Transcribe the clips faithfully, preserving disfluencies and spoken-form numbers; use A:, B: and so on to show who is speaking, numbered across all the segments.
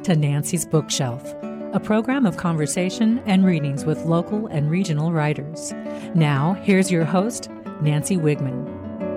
A: to Nancy's Bookshelf, a program of conversation and readings with local and regional writers. Now, here's your host, Nancy Wigman.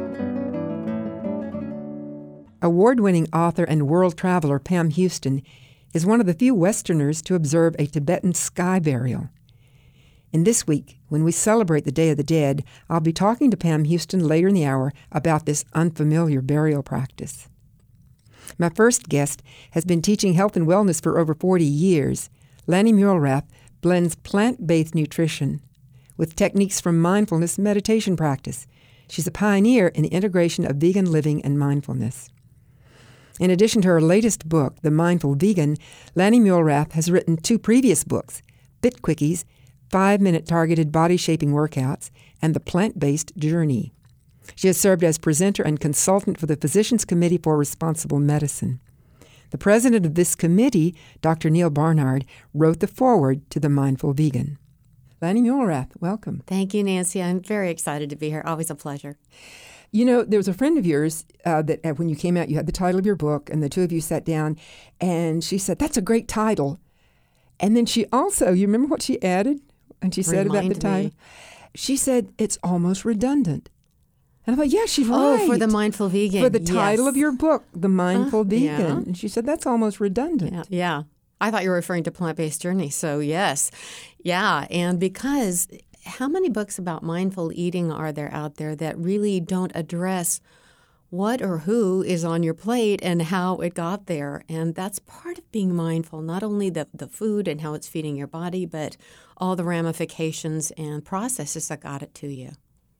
B: Award-winning author and world traveler Pam Houston is one of the few Westerners to observe a Tibetan sky burial. And this week, when we celebrate the Day of the Dead, I'll be talking to Pam Houston later in the hour about this unfamiliar burial practice. My first guest has been teaching health and wellness for over forty years. Lanny Muehlrath blends plant-based nutrition with techniques from mindfulness meditation practice. She's a pioneer in the integration of vegan living and mindfulness. In addition to her latest book, The Mindful Vegan, Lanny Muehlrath has written two previous books, Fit Quickies, Five-Minute Targeted Body-Shaping Workouts, and The Plant-Based Journey. She has served as presenter and consultant for the Physicians Committee for Responsible Medicine. The president of this committee, Doctor Neal Barnard, wrote the foreword to The Mindful Vegan. Lanny Muehlrath, welcome.
C: Thank you, Nancy. I'm very excited to be here. Always a pleasure.
B: You know, there was a friend of yours uh, that uh, when you came out, you had the title of your book, and the two of you sat down, and she said, "That's a great title." And then she also, you remember what she added? And she said
C: Remind
B: about the title?
C: me.
B: She said, "It's almost redundant." And I thought, yeah, she's
C: Oh,
B: right.
C: for The Mindful Vegan.
B: For the title
C: yes.
B: of your book, The Mindful
C: Uh,
B: Vegan.
C: yeah.
B: And she said, that's almost redundant.
C: Yeah, yeah. I thought you were referring to Plant-Based Journey, so yes. Yeah, and because how many books about mindful eating are there out there that really don't address what or who is on your plate and how it got there? And that's part of being mindful, not only the, the food and how it's feeding your body, but all the ramifications and processes that got it to you.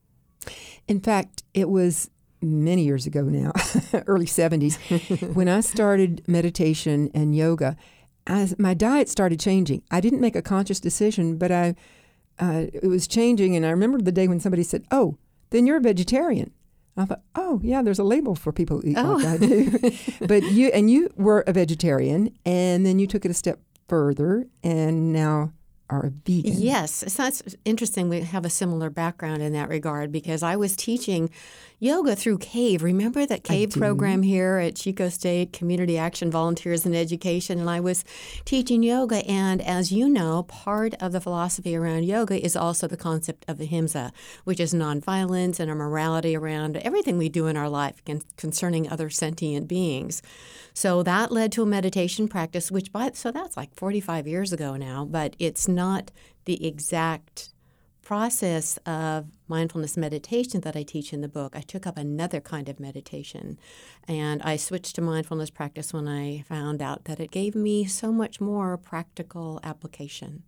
B: In fact, it was many years ago now, early seventies, when I started meditation and yoga. As my diet started changing. I didn't make a conscious decision, but I uh, it was changing. And I remember the day when somebody said, "Oh, then you're a vegetarian." I thought, "Oh, yeah, there's a label for people who eat
C: Oh.
B: like I do." But you and you were a vegetarian, and then you took it a step further, and now are a vegan.
C: Yes. So that's interesting. We have a similar background in that regard because I was teaching yoga through CAVE. Remember that CAVE program here at Chico State, Community Action Volunteers in Education? And I was teaching yoga. And as you know, part of the philosophy around yoga is also the concept of ahimsa, which is nonviolence and a morality around everything we do in our life con- concerning other sentient beings. So that led to a meditation practice, which by so that's like forty-five years ago now, but it's not the exact process of mindfulness meditation that I teach in the book. I took up another kind of meditation, and I switched to mindfulness practice when I found out that it gave me so much more practical application.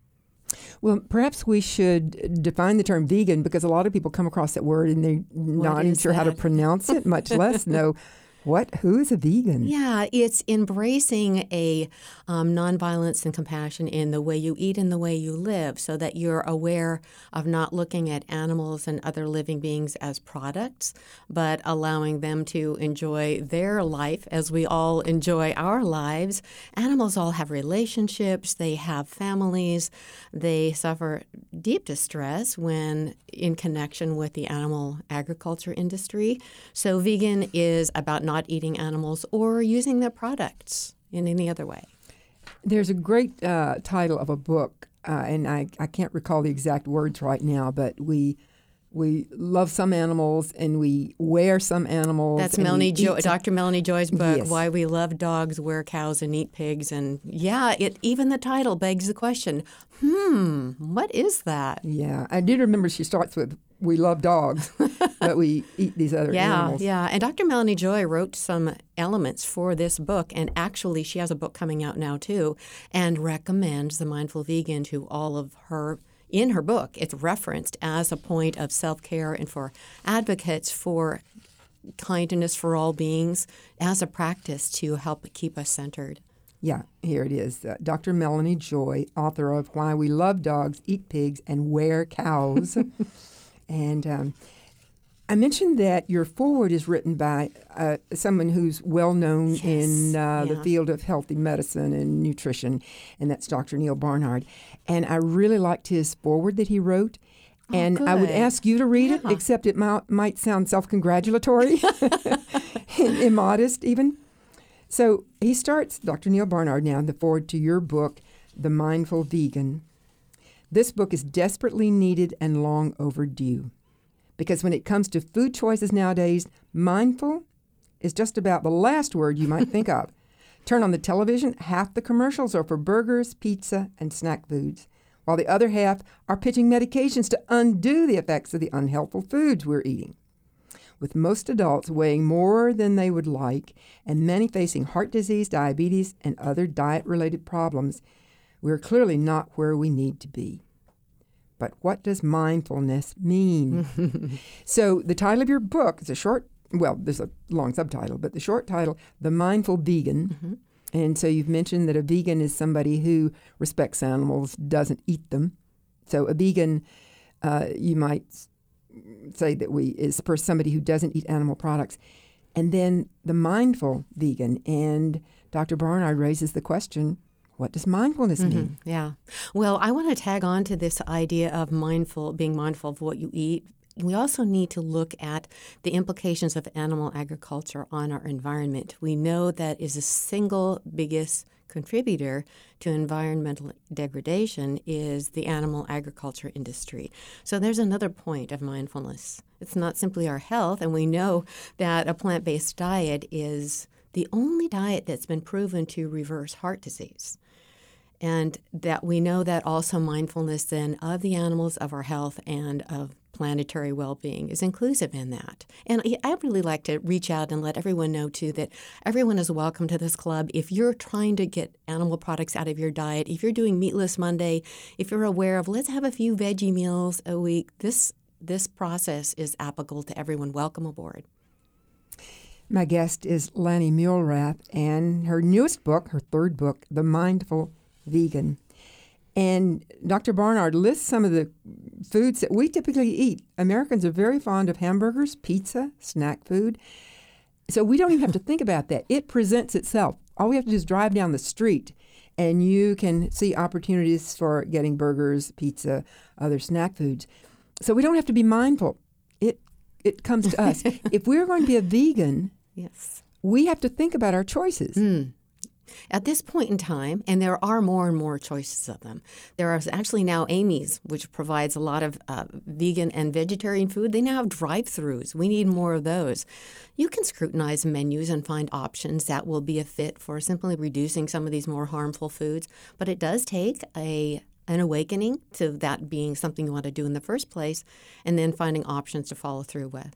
B: Well, perhaps we should define the term vegan because a lot of people come across that word and they're not even
C: is
B: sure how to
C: that?
B: pronounce it, much less know what, who is a vegan?
C: Yeah, it's embracing a um, nonviolence and compassion in the way you eat and the way you live so that you're aware of not looking at animals and other living beings as products, but allowing them to enjoy their life as we all enjoy our lives. Animals all have relationships, they have families, they suffer deep distress when in connection with the animal agriculture industry. So vegan is about not eating animals or using their products in any other way.
B: There's a great uh, title of a book, uh, and I, I can't recall the exact words right now, but we we love some animals and we wear some animals.
C: That's
B: and we
C: Melanie
B: eat
C: jo-
B: some-
C: Doctor Melanie Joy's book,
B: Yes.
C: Why We Love Dogs, Wear Cows, and Eat Pigs. And yeah, it even the title begs the question, hmm, what is that?
B: Yeah, I did remember she starts with, "We love dogs, but we eat these other
C: Yeah,
B: animals."
C: yeah. And Doctor Melanie Joy wrote some elements for this book, and actually she has a book coming out now too, and recommends The Mindful Vegan to all of her. In her book, it's referenced as a point of self-care and for advocates for kindness for all beings as a practice to help keep us centered.
B: Yeah, here it is. Uh, Doctor Melanie Joy, author of Why We Love Dogs, Eat Pigs, and Wear Cows. And um, I mentioned that your foreword is written by uh, someone who's well-known
C: Yes,
B: in uh, the
C: yeah.
B: field of healthy medicine and nutrition, and that's Doctor Neal Barnard. And I really liked his foreword that he wrote.
C: Oh,
B: And I would
C: good.
B: ask you to read it,
C: Yeah.
B: except it might, might sound self-congratulatory, immodest even. So he starts, Doctor Neal Barnard, now, the forward to your book, The Mindful Vegan. This book is desperately needed and long overdue. Because when it comes to food choices nowadays, mindful is just about the last word you might think of. Turn on the television, half the commercials are for burgers, pizza, and snack foods, while the other half are pitching medications to undo the effects of the unhealthful foods we're eating. With most adults weighing more than they would like, and many facing heart disease, diabetes, and other diet-related problems, we're clearly not where we need to be. But what does mindfulness mean? So the title of your book is a short, well, there's a long subtitle, but the short title, The Mindful Vegan. Mm-hmm. And so you've mentioned that a vegan is somebody who respects animals, doesn't eat them. So a vegan, uh, you might say that we is for somebody who doesn't eat animal products. And then the mindful vegan. And Doctor Barnard raises the question, what does mindfulness mean?
C: Mm-hmm. Yeah. Well, I want to tag on to this idea of mindful, being mindful of what you eat. We also need to look at the implications of animal agriculture on our environment. We know that is the single biggest contributor to environmental degradation is the animal agriculture industry. So there's another point of mindfulness. It's not simply our health, and we know that a plant-based diet is the only diet that's been proven to reverse heart disease. And that we know that also mindfulness then of the animals, of our health, and of planetary well-being is inclusive in that. And I really like to reach out and let everyone know, too, that everyone is welcome to this club. If you're trying to get animal products out of your diet, if you're doing Meatless Monday, if you're aware of let's have a few veggie meals a week, this this process is applicable to everyone. Welcome aboard.
B: My guest is Lanny Muehlrath, and her newest book, her third book, The Mindful Vegan. And Doctor Barnard lists some of the foods that we typically eat. Americans are very fond of hamburgers, pizza, snack food. So we don't even have to think about that. It presents itself. All we have to do is drive down the street, and you can see opportunities for getting burgers, pizza, other snack foods. So we don't have to be mindful. It it comes to us. If we're going to be a vegan,
C: yes,
B: we have to think about our choices.
C: Mm. At this point in time, and there are more and more choices of them, there are actually now Amy's, which provides a lot of uh, vegan and vegetarian food. They now have drive-thrus. We need more of those. You can scrutinize menus and find options that will be a fit for simply reducing some of these more harmful foods. But it does take a an awakening to that being something you want to do in the first place, and then finding options to follow through with.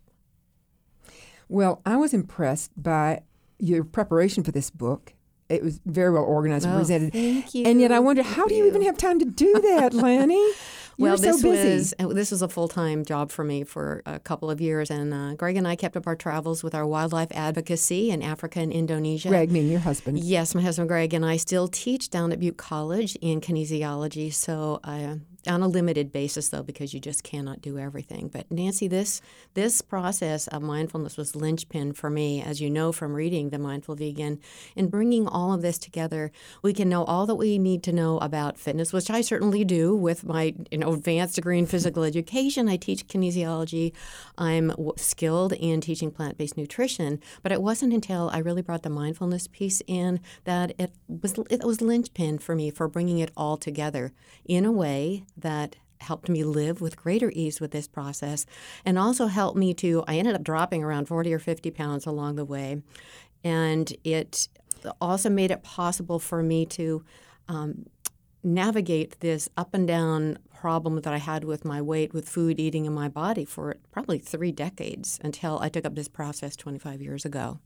B: Well, I was impressed by your preparation for this book. It was very well organized and
C: oh,
B: presented.
C: Thank you.
B: And yet I wonder,
C: thank
B: how do
C: you
B: you even have time to do that, Lanny? You're
C: well, this
B: so busy.
C: was this was a full-time job for me for a couple of years, and uh, Greg and I kept up our travels with our wildlife advocacy in Africa and Indonesia.
B: Greg, meaning your husband.
C: Yes, my husband Greg, and I still teach down at Butte College in kinesiology, so uh, on a limited basis, though, because you just cannot do everything. But Nancy, this this process of mindfulness was linchpin for me, as you know from reading The Mindful Vegan, in bringing all of this together. We can know all that we need to know about fitness, which I certainly do with my you know advanced degree in physical education. I teach kinesiology. I'm w- skilled in teaching plant-based nutrition. But it wasn't until I really brought the mindfulness piece in that it was it was linchpin for me for bringing it all together in a way that helped me live with greater ease with this process, and also helped me to, I ended up dropping around forty or fifty pounds along the way. And it also made it possible for me to um, navigate this up and down problem that I had with my weight, with food eating in my body for probably three decades until I took up this process twenty-five years ago.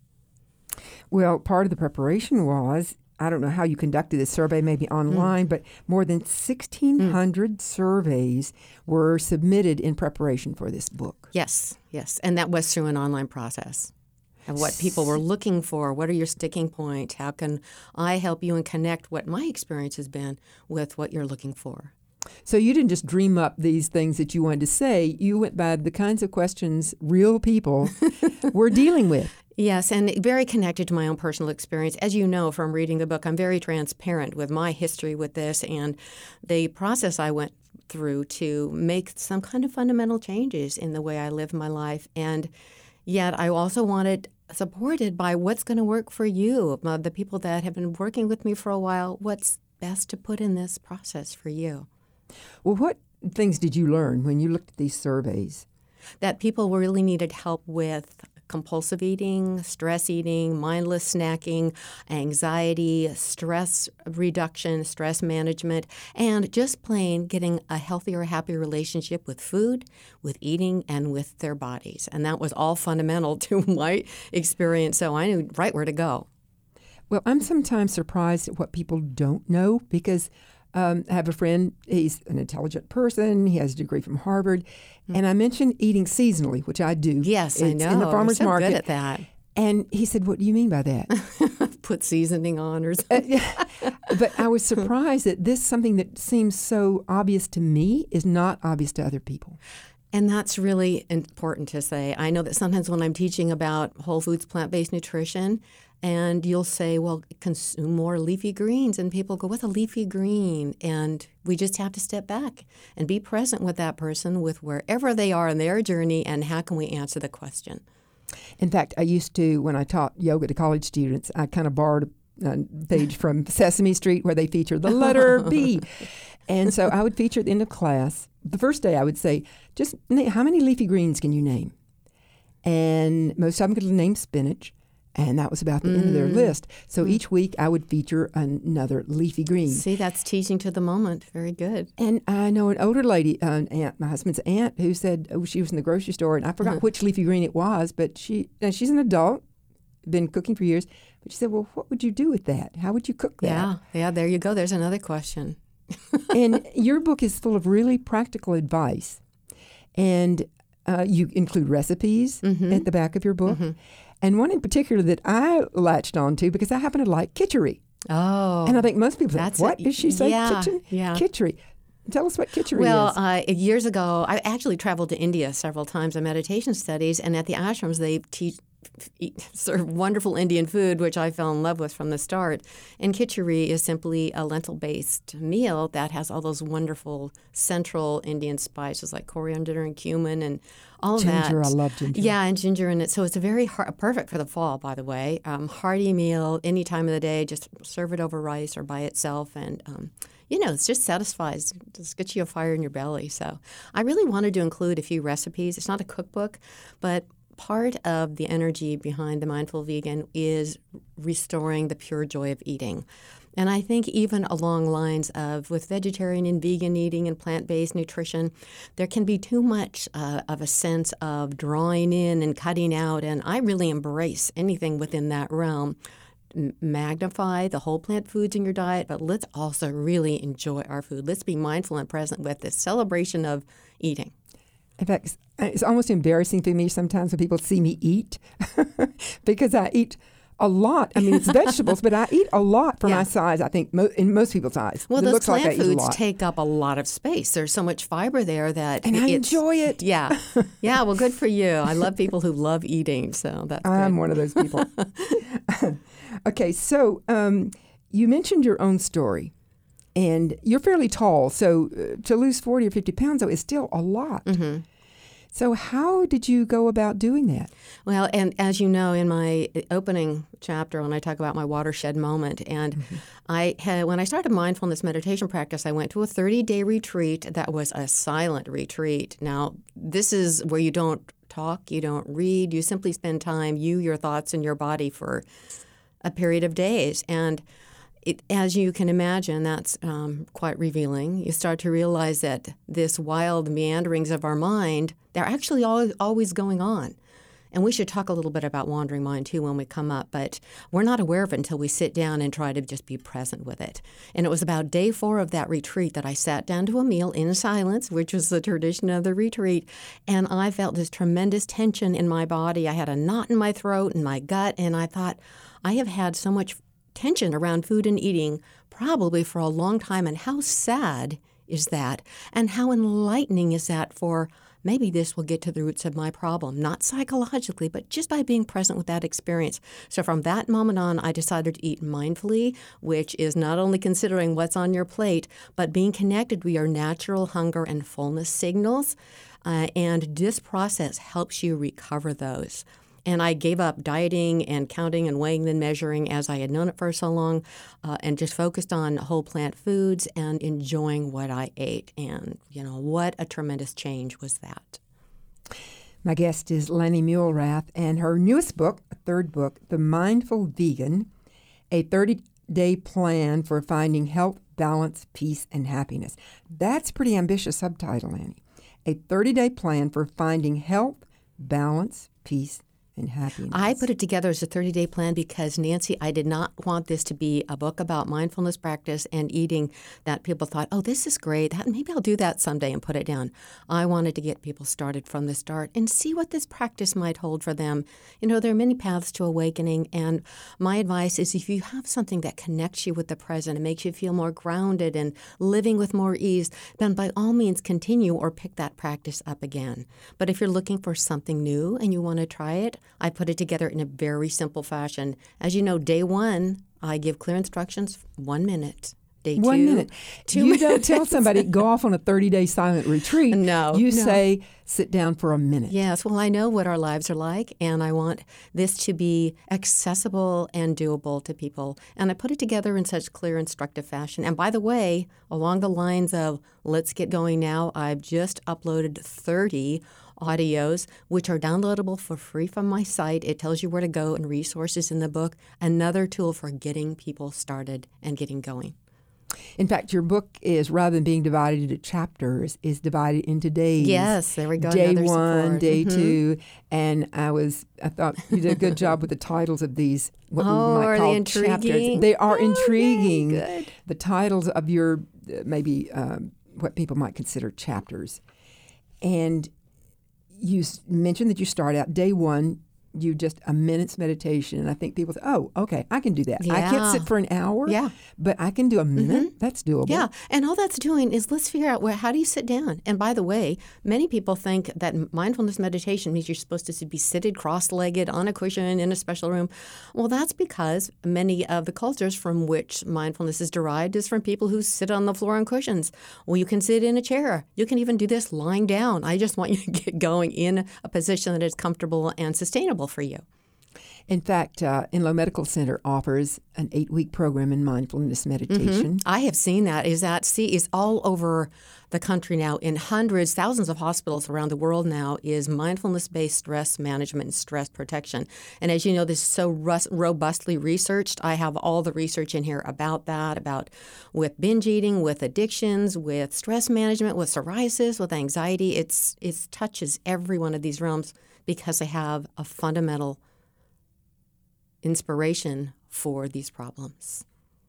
B: Well, part of the preparation was, I don't know how you conducted this survey, maybe online, mm. but more than sixteen hundred mm. surveys were submitted in preparation for this book.
C: Yes, yes. And that was through an online process of what people were looking for. What are your sticking points? How can I help you and connect what my experience has been with what you're looking for?
B: So you didn't just dream up these things that you wanted to say. You went by the kinds of questions real people were dealing with.
C: Yes, and very connected to my own personal experience. As you know from reading the book, I'm very transparent with my history with this and the process I went through to make some kind of fundamental changes in the way I live my life. And yet I also wanted supported by what's going to work for you. Uh, the people that have been working with me for a while, what's best to put in this process for you?
B: Well, what things did you learn when you looked at these surveys?
C: That people really needed help with compulsive eating, stress eating, mindless snacking, anxiety, stress reduction, stress management, and just plain getting a healthier, happier relationship with food, with eating, and with their bodies. And that was all fundamental to my experience, so I knew right where to go.
B: Well, I'm sometimes surprised at what people don't know because um, I have a friend, he's an intelligent person, he has a degree from Harvard, mm-hmm. and I mentioned eating seasonally, which I do.
C: Yes,
B: it's
C: I know.
B: in the farmer's
C: You're so
B: market.
C: good at that.
B: And he said, what do you mean by that?
C: Put seasoning on or something.
B: Uh, but I was surprised that this, something that seems so obvious to me, is not obvious to other people.
C: And that's really important to say. I know that sometimes when I'm teaching about whole foods, plant-based nutrition, and you'll say, well, consume more leafy greens. And people go, what's a leafy green? And we just have to step back and be present with that person, with wherever they are in their journey, and how can we answer the question?
B: In fact, I used to, when I taught yoga to college students, I kind of borrowed a page from Sesame Street where they feature the letter B. And so I would feature at the end of class. The first day I would say, just na- how many leafy greens can you name? And most of them could name spinach. And that was about the mm. end of their list. So mm. each week I would feature another leafy green.
C: See, that's teaching to the moment. Very good.
B: And I know an older lady, uh, an aunt, my husband's aunt, who said oh, she was in the grocery store, and I forgot uh-huh. which leafy green it was, but she and she's an adult, been cooking for years. But she said, well, what would you do with that? How would you cook that?
C: Yeah, yeah, there you go. There's another question.
B: And your book is full of really practical advice. And uh, you include recipes mm-hmm. at the back of your book. Mm-hmm. And one in particular that I latched onto because I happen to like kitchery.
C: Oh.
B: And I think most people
C: say,
B: what is she saying?
C: Yeah,
B: kitchen?
C: yeah.
B: Kitchery. Tell us what kitchery
C: well,
B: is.
C: Well, uh, years ago, I actually traveled to India several times on meditation studies, and at the ashrams they teach serve wonderful Indian food, which I fell in love with from the start. And kitchery is simply a lentil-based meal that has all those wonderful central Indian spices like coriander and cumin and all of that.
B: Ginger, I love ginger.
C: Yeah, and ginger in it. So it's a very hard, perfect for the fall, by the way. Um, hearty meal any time of the day. Just serve it over rice or by itself, and um, you know, it just satisfies, just gets you a fire in your belly. So I really wanted to include a few recipes. It's not a cookbook, but part of the energy behind the Mindful Vegan is restoring the pure joy of eating. And I think even along lines of with vegetarian and vegan eating and plant-based nutrition, there can be too much uh, of a sense of drawing in and cutting out. And I really embrace anything within that realm. M- magnify the whole plant foods in your diet, but let's also really enjoy our food. Let's be mindful and present with this celebration of eating.
B: In fact, it's almost embarrassing for me sometimes when people see me eat because I eat a lot. I mean, it's vegetables, but I eat a lot for yeah. my size, I think, mo- in most people's eyes.
C: Well,
B: it
C: those
B: looks
C: plant
B: like I
C: foods
B: eat a lot.
C: take up a lot of space. There's so much fiber there that
B: And I
C: it's,
B: enjoy it.
C: Yeah. Yeah, well, good for you. I love people who love eating, so that's
B: I'm
C: good.
B: one of those people. Okay, so um, you mentioned your own story. And you're fairly tall, so uh, to lose forty or fifty pounds, though, is still a lot.
C: Mm-hmm.
B: So how did you go about doing that?
C: Well, and as you know, in my opening chapter, when I talk about my watershed moment, and mm-hmm. I had, when I started mindfulness meditation practice, I went to a thirty-day retreat that was a silent retreat. Now, this is where you don't talk, you don't read, you simply spend time, you, your thoughts, and your body for a period of days. And It, as you can imagine, that's um, quite revealing. You start to realize that this wild meanderings of our mind, they're actually always, always going on. And we should talk a little bit about wandering mind, too, when we come up. But we're not aware of it until we sit down and try to just be present with it. And it was about day four of that retreat that I sat down to a meal in silence, which was the tradition of the retreat. And I felt this tremendous tension in my body. I had a knot in my throat and my gut. And I thought, I have had so much tension around food and eating probably for a long time, and how sad is that, and how enlightening is that for maybe this will get to the roots of my problem, not psychologically, but just by being present with that experience. So from that moment on, I decided to eat mindfully, which is not only considering what's on your plate, but being connected with your natural hunger and fullness signals, uh, and this process helps you recover those. And I gave up dieting and counting and weighing and measuring as I had known it for so long, uh, and just focused on whole plant foods and enjoying what I ate. And, you know, what a tremendous change was that.
B: My guest is Lani Muhlrath, and her newest book, a third book, The Mindful Vegan, a thirty-day plan for finding health, balance, peace, and happiness. That's a pretty ambitious subtitle, Lani. A thirty-day plan for finding health, balance, peace, and happiness.
C: I put it together as a thirty-day plan because, Nancy, I did not want this to be a book about mindfulness practice and eating that people thought, oh, this is great. That, maybe I'll do that someday and put it down. I wanted to get people started from the start and see what this practice might hold for them. You know, there are many paths to awakening, and my advice is if you have something that connects you with the present and makes you feel more grounded and living with more ease, then by all means continue or pick that practice up again. But if you're looking for something new and you want to try it, I put it together in a very simple fashion. As you know, day one, I give clear instructions, one minute. Day two,
B: one minute.
C: Two
B: you
C: minutes.
B: don't tell somebody, go off on a thirty-day silent retreat.
C: No.
B: You
C: no.
B: say, sit down for a minute.
C: Yes. Well, I know what our lives are like, and I want this to be accessible and doable to people. And I put it together in such clear, instructive fashion. And by the way, along the lines of let's get going now, I've just uploaded thirty audios, which are downloadable for free from my site. It tells you where to go and resources in the book. Another tool for getting people started and getting going.
B: In fact, your book is, rather than being divided into chapters, is divided into days.
C: Yes, there we go.
B: Day
C: Another
B: one,
C: support.
B: day
C: mm-hmm.
B: two, and I was, I thought you did a good job with the titles of these, what
C: oh,
B: we might
C: are
B: call
C: they intriguing?
B: chapters. They are
C: oh,
B: intriguing.
C: Yay, good.
B: The titles of your, uh, maybe um, what people might consider chapters. And you s- mentioned that you start out day one, you just a minute's meditation. And I think people say, oh, okay, I can do that. I can't
C: Yeah.
B: sit for an hour,
C: Yeah.
B: but I can do a minute. That's doable.
C: Yeah, and all that's doing is let's figure out where, how do you sit down? And by the way, many people think that mindfulness meditation means you're supposed to be seated cross-legged on a cushion in a special room. Well, that's because many of the cultures from which mindfulness is derived is from people who sit on the floor on cushions. Well, you can sit in a chair. You can even do this lying down. I just want you to get going in a position that is comfortable and sustainable for you.
B: In fact, uh, Enloe Medical Center offers an eight-week program in mindfulness meditation.
C: Mm-hmm. I have seen that. Is that see is all over the country now in hundreds, thousands of hospitals around the world now is mindfulness-based stress management and stress protection. And as you know, this is so rus- robustly researched. I have all the research in here about that, about with binge eating, with addictions, with stress management, with psoriasis, with anxiety. It's it touches every one of these realms because they have a fundamental inspiration for these problems.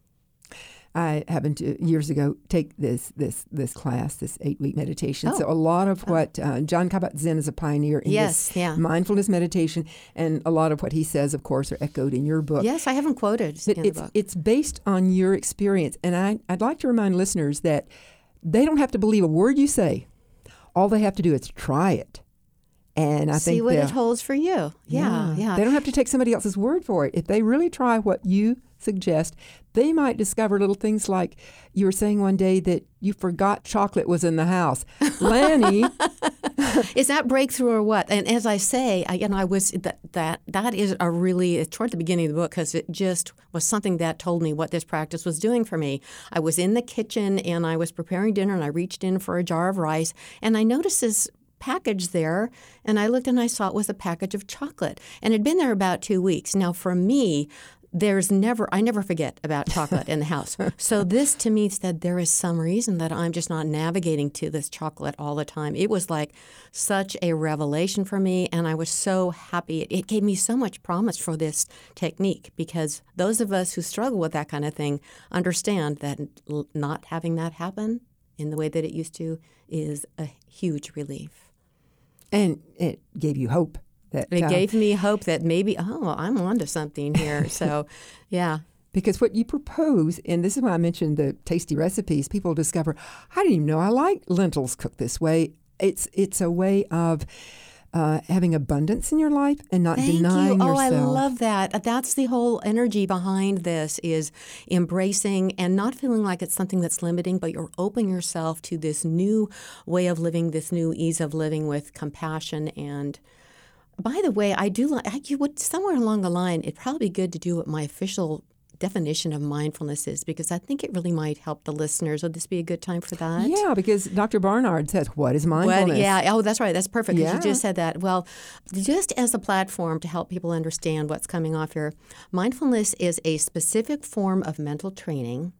B: I happened to years ago take this this this class, this eight week meditation.
C: Oh.
B: So a lot of what uh, Jon Kabat-Zinn is a pioneer in
C: Yes,
B: this
C: yeah.
B: mindfulness meditation, and a lot of what he says, of course, are echoed in your book.
C: Yes, I haven't quoted
B: But
C: in the
B: it's
C: book.
B: it's based on your experience, and I I'd like to remind listeners that they don't have to believe a word you say. All they have to do is try it. And I
C: See
B: think
C: what
B: they'll-
C: it holds for you. Yeah, yeah.
B: They don't have to take somebody else's word for it. If they really try what you suggest, they might discover little things like you were saying one day that you forgot chocolate was in the house. Lani,
C: Is that breakthrough or what? And as I say, I, you know, I was that that that is a really it's toward the beginning of the book because it just was something that told me what this practice was doing for me. I was in the kitchen and I was preparing dinner and I reached in for a jar of rice and I noticed this package there, and I looked and I saw it was a package of chocolate, and it had been there about two weeks. Now, for me, there's never I never forget about chocolate in the house. So this to me said there is some reason that I'm just not navigating to this chocolate all the time. It was like such a revelation for me, and I was so happy. It, it gave me so much promise for this technique because those of us who struggle with that kind of thing understand that l- not having that happen in the way that it used to is a huge relief.
B: and it gave you hope. That,
C: It
B: uh,
C: gave me hope that maybe, oh, I'm onto something here. So, yeah.
B: Because what you propose, and this is why I mentioned the tasty recipes, people discover, I didn't even know I like lentils cooked this way. It's it's a way of uh, having abundance in your life and not
C: Thank
B: denying
C: you. Oh,
B: yourself.
C: I love that. That's the whole energy behind this is embracing and not feeling like it's something that's limiting, but you're opening yourself to this new way of living, this new ease of living with compassion and by the way, I do like, I, you would, somewhere along the line, it'd probably be good to do what my official definition of mindfulness is, because I think it really might help the listeners. Would this be a good time for that?
B: Yeah, because Doctor Barnard says, what is mindfulness?
C: What, yeah, oh, that's right. That's perfect, because
B: Yeah.
C: you just said that. Well, just as a platform to help people understand what's coming off here, mindfulness is a specific form of mental training,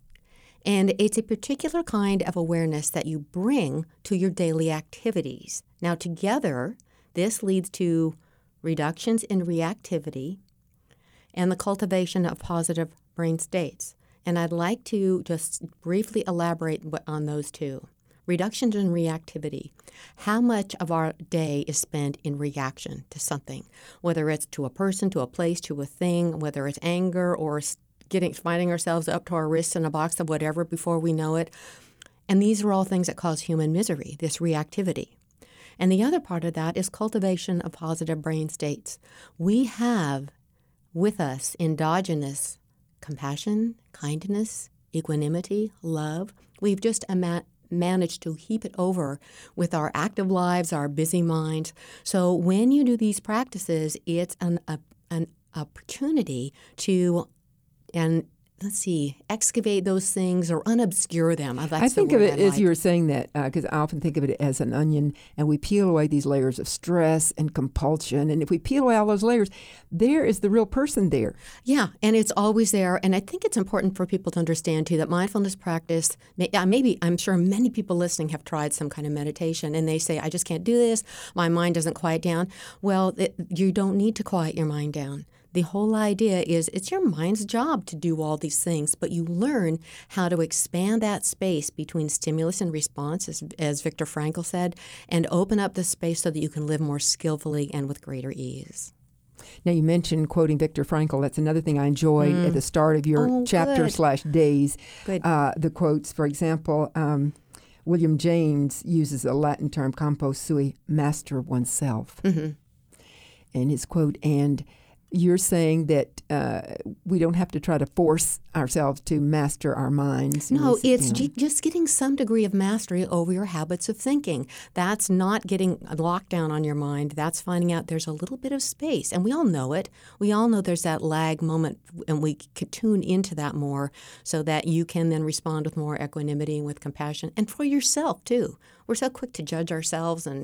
C: and it's a particular kind of awareness that you bring to your daily activities. Now, together, this leads to reductions in reactivity and the cultivation of positive brain states. And I'd like to just briefly elaborate on those two. Reductions in reactivity. How much of our day is spent in reaction to something, whether it's to a person, to a place, to a thing, whether it's anger or getting finding ourselves up to our wrists in a box of whatever before we know it. And these are all things that cause human misery, this reactivity. And the other part of that is cultivation of positive brain states. We have with us endogenous compassion, kindness, equanimity, love. We've just ama- managed to heap it over with our active lives, our busy minds. So when you do these practices, it's an, a, an opportunity to, and let's see, excavate those things or unobscure them. That's
B: I think
C: the
B: of
C: word
B: it
C: I
B: as
C: like.
B: you were saying that, because I often think of it as an onion, and we peel away these layers of stress and compulsion. And if we peel away all those layers, there is the real person there.
C: Yeah, and it's always there. And I think it's important for people to understand, too, that mindfulness practice, may- uh, maybe I'm sure many people listening have tried some kind of meditation, and they say, I just can't do this. My mind doesn't quiet down. Well, it, you don't need to quiet your mind down. The whole idea is it's your mind's job to do all these things, but you learn how to expand that space between stimulus and response, as, as Viktor Frankl said, and open up the space so that you can live more skillfully and with greater ease.
B: Now, you mentioned quoting Viktor Frankl. That's another thing I enjoyed
C: Mm.
B: at the start of your
C: Oh,
B: chapter
C: good.
B: slash days.
C: Good.
B: Uh, the quotes, for example, um, William James uses a Latin term, compo sui, master of oneself.
C: Mm-hmm.
B: And his quote, and you're saying that uh, we don't have to try to force ourselves to master our minds. when
C: No,
B: we sit
C: it's
B: down.
C: ju- just getting some degree of mastery over your habits of thinking. That's not getting a lockdown on your mind. That's finding out there's a little bit of space. And we all know it. We all know there's that lag moment, and we could tune into that more so that you can then respond with more equanimity and with compassion. And for yourself, too. We're so quick to judge ourselves and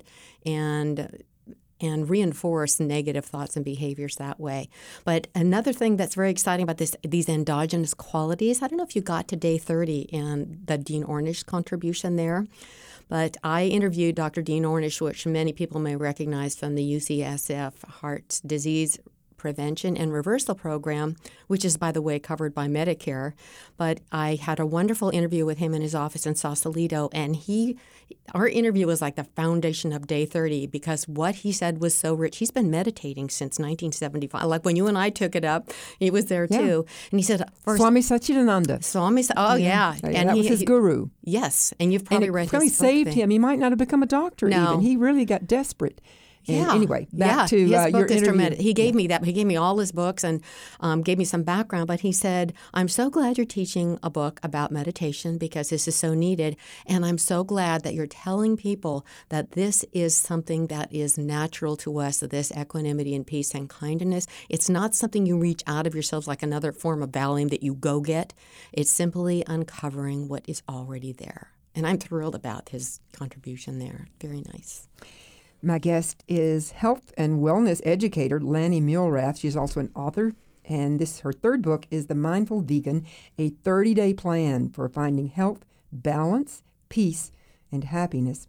C: and and reinforce negative thoughts and behaviors that way. But another thing that's very exciting about this, these endogenous qualities, I don't know if you got to day thirty and the Dean Ornish contribution there, but I interviewed Doctor Dean Ornish, which many people may recognize from the U C S F Heart Disease Prevention and Reversal Program, which is, by the way, covered by Medicare. But I had a wonderful interview with him in his office in Sausalito, and he, our interview was like the foundation of day thirty because what he said was so rich. He's been meditating since nineteen seventy-five. Like when you and I took it up, he was there
B: Yeah.
C: too. And he said, first,
B: Swami Satchidananda.
C: Swami, Sa- oh yeah.
B: Yeah,
C: and
B: that
C: he,
B: was his
C: he-
B: guru.
C: Yes, and you've
B: And
C: probably
B: it
C: read
B: really
C: his book
B: saved
C: then.
B: him. He might not have become a doctor
C: No.
B: even. He really got desperate. And
C: Yeah.
B: anyway, back
C: yeah.
B: to
C: his
B: uh,
C: book
B: your
C: is
B: interview.
C: tremendous. He gave me that. He gave me all his books and um, gave me some background. But he said, "I'm so glad you're teaching a book about meditation because this is so needed, and I'm so glad that you're telling people that this is something that is natural to us. This equanimity and peace and kindness. It's not something you reach out of yourselves like another form of Valium that you go get. It's simply uncovering what is already there." And I'm thrilled about his contribution there. Very nice.
B: My guest is health and wellness educator Lanny Muehlrath. She's also an author, and this her third book is The Mindful Vegan, a thirty-day plan for finding health, balance, peace, and happiness.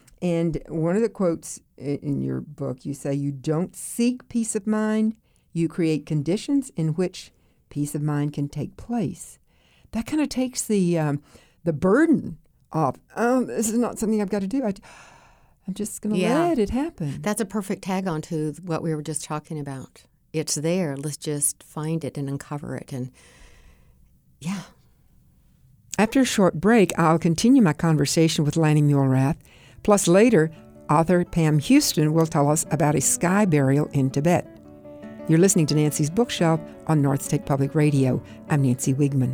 B: And one of the quotes in your book, you say, you don't seek peace of mind, you create conditions in which peace of mind can take place. That kind of takes the um, the burden off. Oh, this is not something I've got to do. I, I'm just going to
C: Yeah.
B: let it happen.
C: That's a perfect tag on to what we were just talking about. It's there. Let's just find it and uncover it. And yeah.
B: After a short break, I'll continue my conversation with Lanny Muehlrath. Plus later, author Pam Houston will tell us about a sky burial in Tibet. You're listening to Nancy's Bookshelf on North State Public Radio. I'm Nancy Wigman.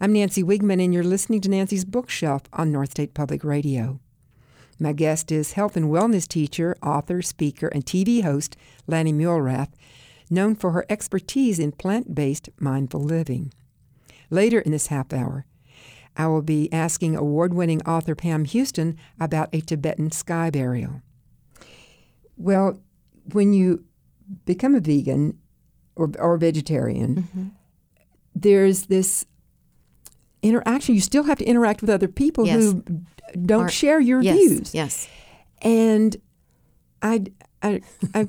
B: I'm Nancy Wigman, and you're listening to Nancy's Bookshelf on North State Public Radio. My guest is health and wellness teacher, author, speaker, and T V host Lanny Muehlrath, known for her expertise in plant-based mindful living. Later in this half hour, I will be asking award-winning author Pam Houston about a Tibetan sky burial. Well, when you become a vegan or, or vegetarian, mm-hmm. there's this interaction. You still have to interact with other people yes. who don't Are, share your
C: yes,
B: views.
C: Yes.
B: And I, I, I,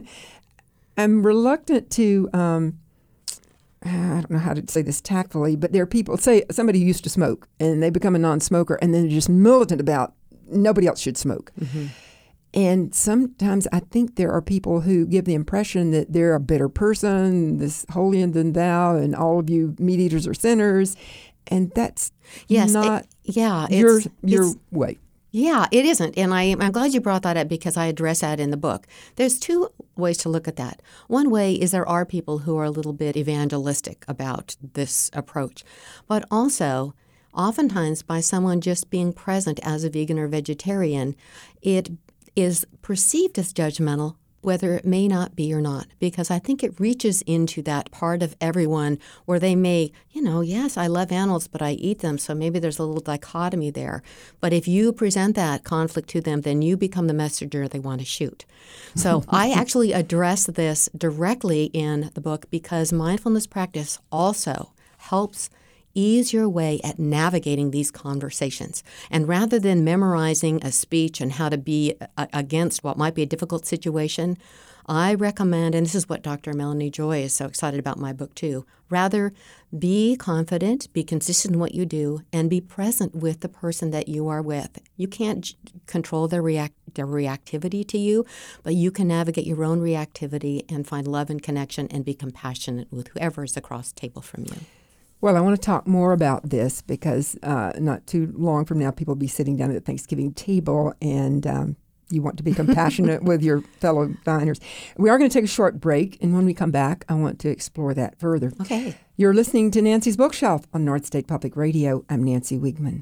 B: I'm reluctant to, um, I don't know how to say this tactfully, but there are people, say somebody who used to smoke and they become a non-smoker and then they're just militant about nobody else should smoke. Mm-hmm. And sometimes I think there are people who give the impression that they're a better person, this holier than thou, and all of you meat eaters are sinners. And that's yes, not
C: it, yeah,
B: your,
C: it's,
B: your
C: it's,
B: way.
C: Yeah, it isn't. And I, I'm glad you brought that up because I address that in the book. There's two ways to look at that. One way is there are people who are a little bit evangelistic about this approach. But also, oftentimes by someone just being present as a vegan or vegetarian, it is perceived as judgmental, whether it may not be or not, because I think it reaches into that part of everyone where they may, you know, yes, I love animals, but I eat them, so maybe there's a little dichotomy there. But if you present that conflict to them, then you become the messenger they want to shoot. So I actually address this directly in the book because mindfulness practice also helps ease your way at navigating these conversations. And rather than memorizing a speech and how to be a- against what might be a difficult situation, I recommend, and this is what Doctor Melanie Joy is so excited about my book too, rather be confident, be consistent in what you do, and be present with the person that you are with. You can't j- control their, react- their reactivity to you, but you can navigate your own reactivity and find love and connection and be compassionate with whoever is across the table from you.
B: Well, I want to talk more about this because uh, not too long from now, people will be sitting down at the Thanksgiving table and um, you want to be compassionate with your fellow diners. We are going to take a short break, and when we come back, I want to explore that further.
C: Okay.
B: You're listening to Nancy's Bookshelf on North State Public Radio. I'm Nancy Wigman.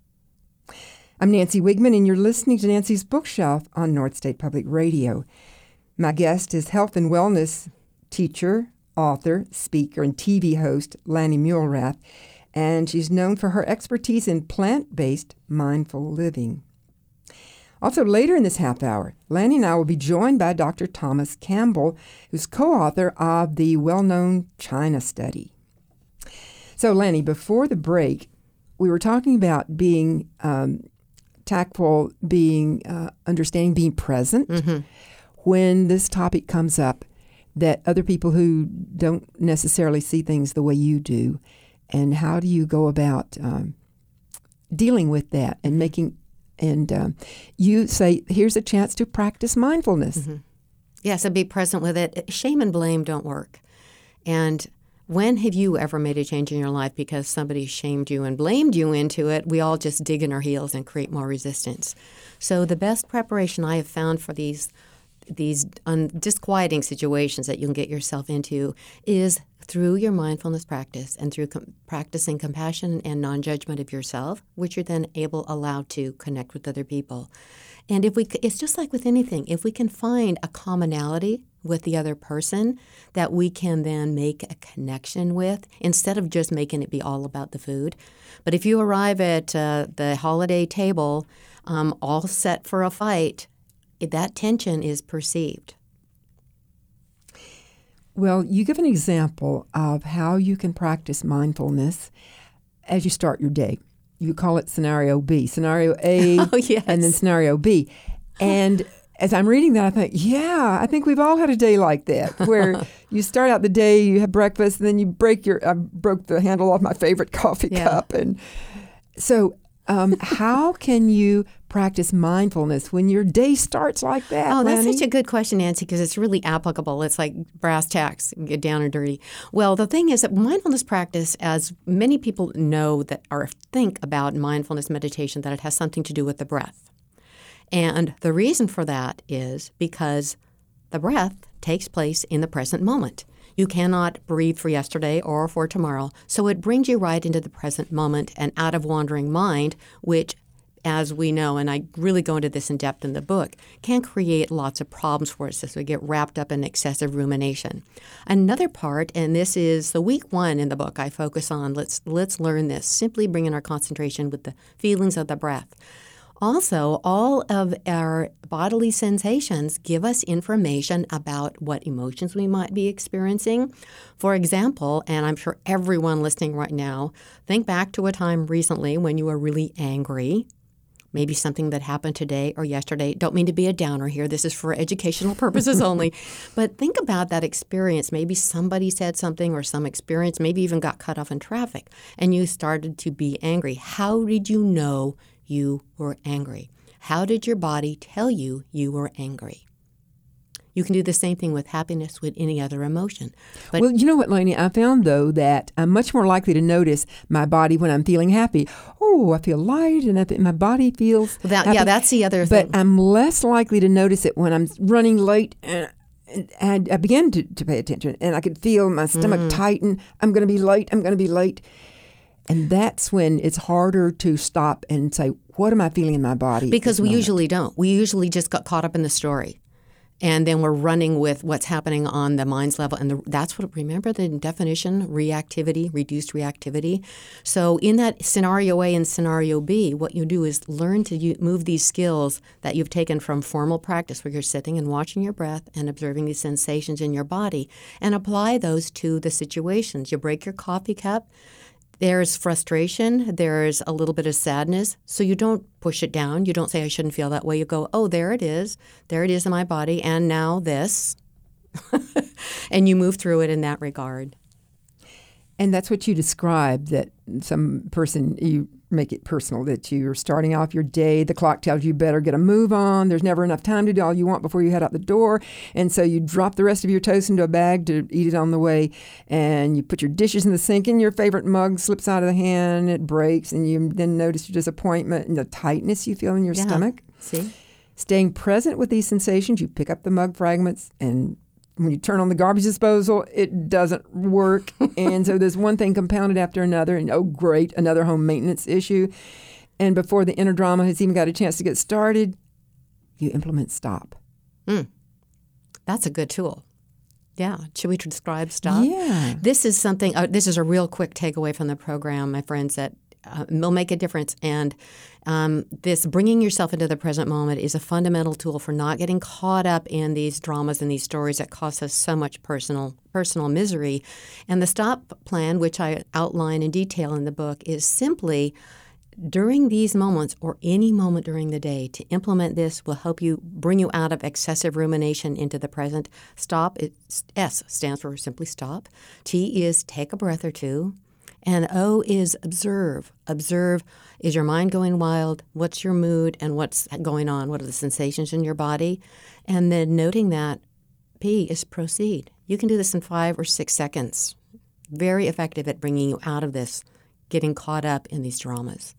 B: I'm Nancy Wigman, and you're listening to Nancy's Bookshelf on North State Public Radio. My guest is health and wellness teacher, author, speaker, and T V host Lanny Muehlrath, and she's known for her expertise in plant-based mindful living. Also, later in this half hour, Lanny and I will be joined by Doctor Thomas Campbell, who's co-author of the well-known China Study. So, Lanny, before the break, we were talking about being um, tactful, being uh, understanding, being present mm-hmm. when this topic comes up, that other people who don't necessarily see things the way you do, and how do you go about um, dealing with that and making, and um, you say, here's a chance to practice mindfulness.
C: Mm-hmm. Yes, and be present with it. Shame and blame don't work. And when have you ever made a change in your life because somebody shamed you and blamed you into it? We all just dig in our heels and create more resistance. So the best preparation I have found for these these un- disquieting situations that you can get yourself into is through your mindfulness practice and through com- practicing compassion and non-judgment of yourself, which you're then able, allowed to connect with other people. And if we, c- it's just like with anything, if we can find a commonality with the other person that we can then make a connection with instead of just making it be all about the food. But if you arrive at uh, the holiday table um, all set for a fight, that tension is perceived.
B: Well, you give an example of how you can practice mindfulness as you start your day. You call it scenario B, scenario A,
C: oh, yes.
B: and then scenario B. And as I'm reading that, I think, yeah, I think we've all had a day like that, where you start out the day, you have breakfast, and then you break your, I broke the handle off my favorite coffee yeah. cup. And so um, how can you practice mindfulness when your day starts like that?
C: Oh, that's
B: Lanny?
C: such a good question, Nancy, because it's really applicable. It's like brass tacks, get down and dirty. Well, the thing is that mindfulness practice, as many people know that or think about mindfulness meditation, that it has something to do with the breath. And the reason for that is because the breath takes place in the present moment. You cannot breathe for yesterday or for tomorrow. So it brings you right into the present moment and out of wandering mind, which, as we know, and I really go into this in depth in the book, can create lots of problems for us as we get wrapped up in excessive rumination. Another part, and this is the week one in the book, I focus on, let's let's learn this, simply bringing our concentration with the feelings of the breath. Also, all of our bodily sensations give us information about what emotions we might be experiencing. For example, and I'm sure everyone listening right now, think back to a time recently when you were really angry. Maybe something that happened today or yesterday. Don't mean to be a downer here. This is for educational purposes only. But think about that experience. Maybe somebody said something or some experience, maybe even got cut off in traffic, and you started to be angry. How did you know you were angry? How did your body tell you you were angry? You can do the same thing with happiness, with any other emotion.
B: But well, you know what, Lainey? I found, though, that I'm much more likely to notice my body when I'm feeling happy. Oh, I feel light, and I, my body feels
C: that,
B: happy.
C: Yeah, that's the other
B: but
C: thing.
B: But I'm less likely to notice it when I'm running late. And, and I began to, to pay attention, and I could feel my stomach mm. tighten. I'm going to be late. I'm going to be late. And that's when it's harder to stop and say, what am I feeling in my body?
C: Because we
B: moment?
C: usually don't. We usually just got caught up in the story. And then we're running with what's happening on the mind's level. And the, that's what, remember the definition, reactivity, reduced reactivity. So in that scenario A and scenario B, what you do is learn to u- move these skills that you've taken from formal practice where you're sitting and watching your breath and observing these sensations in your body and apply those to the situations. You break your coffee cup. There's frustration. There's a little bit of sadness. So you don't push it down. You don't say, I shouldn't feel that way. You go, oh, there it is. There it is in my body. And now this. And you move through it in that regard.
B: And that's what you described, that some person, you make it personal, that you're starting off your day, the clock tells you better get a move on, there's never enough time to do all you want before you head out the door, and so you drop the rest of your toast into a bag to eat it on the way, and you put your dishes in the sink, and your favorite mug slips out of the hand, it breaks, and you then notice your disappointment and the tightness you feel in your
C: yeah.
B: stomach.
C: See?
B: Staying present with these sensations, you pick up the mug fragments, and when you turn on the garbage disposal, it doesn't work. And so there's one thing compounded after another. And oh, great, another home maintenance issue. And before the inner drama has even got a chance to get started, you implement stop.
C: Mm. That's a good tool. Yeah. Should we describe stop?
B: Yeah.
C: This is something, uh, this is a real quick takeaway from the program, my friends, that uh, will make a difference. And um, this bringing yourself into the present moment is a fundamental tool for not getting caught up in these dramas and these stories that cause us so much personal personal misery. And the stop plan, which I outline in detail in the book, is simply during these moments or any moment during the day to implement this will help you bring you out of excessive rumination into the present. Stop, it's, S stands for simply stop. T is take a breath or two. And O is observe. Observe, is your mind going wild? What's your mood and what's going on? What are the sensations in your body? And then noting that. P is proceed. You can do this in five or six seconds. Very effective at bringing you out of this, getting caught up in these dramas.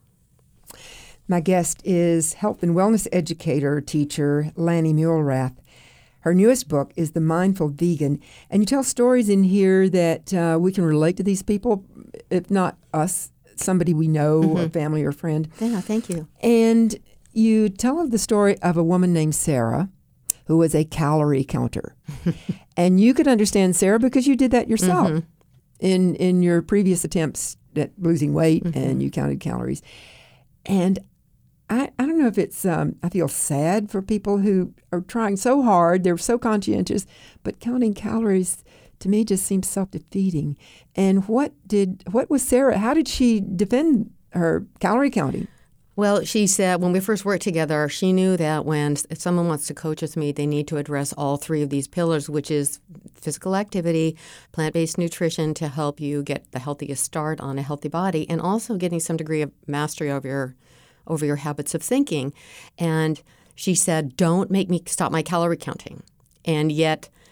B: My guest is health and wellness educator, teacher, Lanny Muehlrath. Her newest book is The Mindful Vegan, and you tell stories in here that uh, we can relate to these people, if not us, somebody we know, mm-hmm. a family or friend.
C: Yeah, thank you.
B: And you tell of the story of a woman named Sarah, who was a calorie counter. And you could understand Sarah because you did that yourself mm-hmm. in, in your previous attempts at losing weight, mm-hmm. and you counted calories. And I, I don't know if it's, um, I feel sad for people who are trying so hard, they're so conscientious, but counting calories to me just seems self-defeating. And what did, what was Sarah, how did she defend her calorie counting?
C: Well, she said when we first worked together, she knew that when if someone wants to coach with me, they need to address all three of these pillars, which is physical activity, plant-based nutrition to help you get the healthiest start on a healthy body, and also getting some degree of mastery over your over your habits of thinking. And she said, don't make me stop my calorie counting. And yet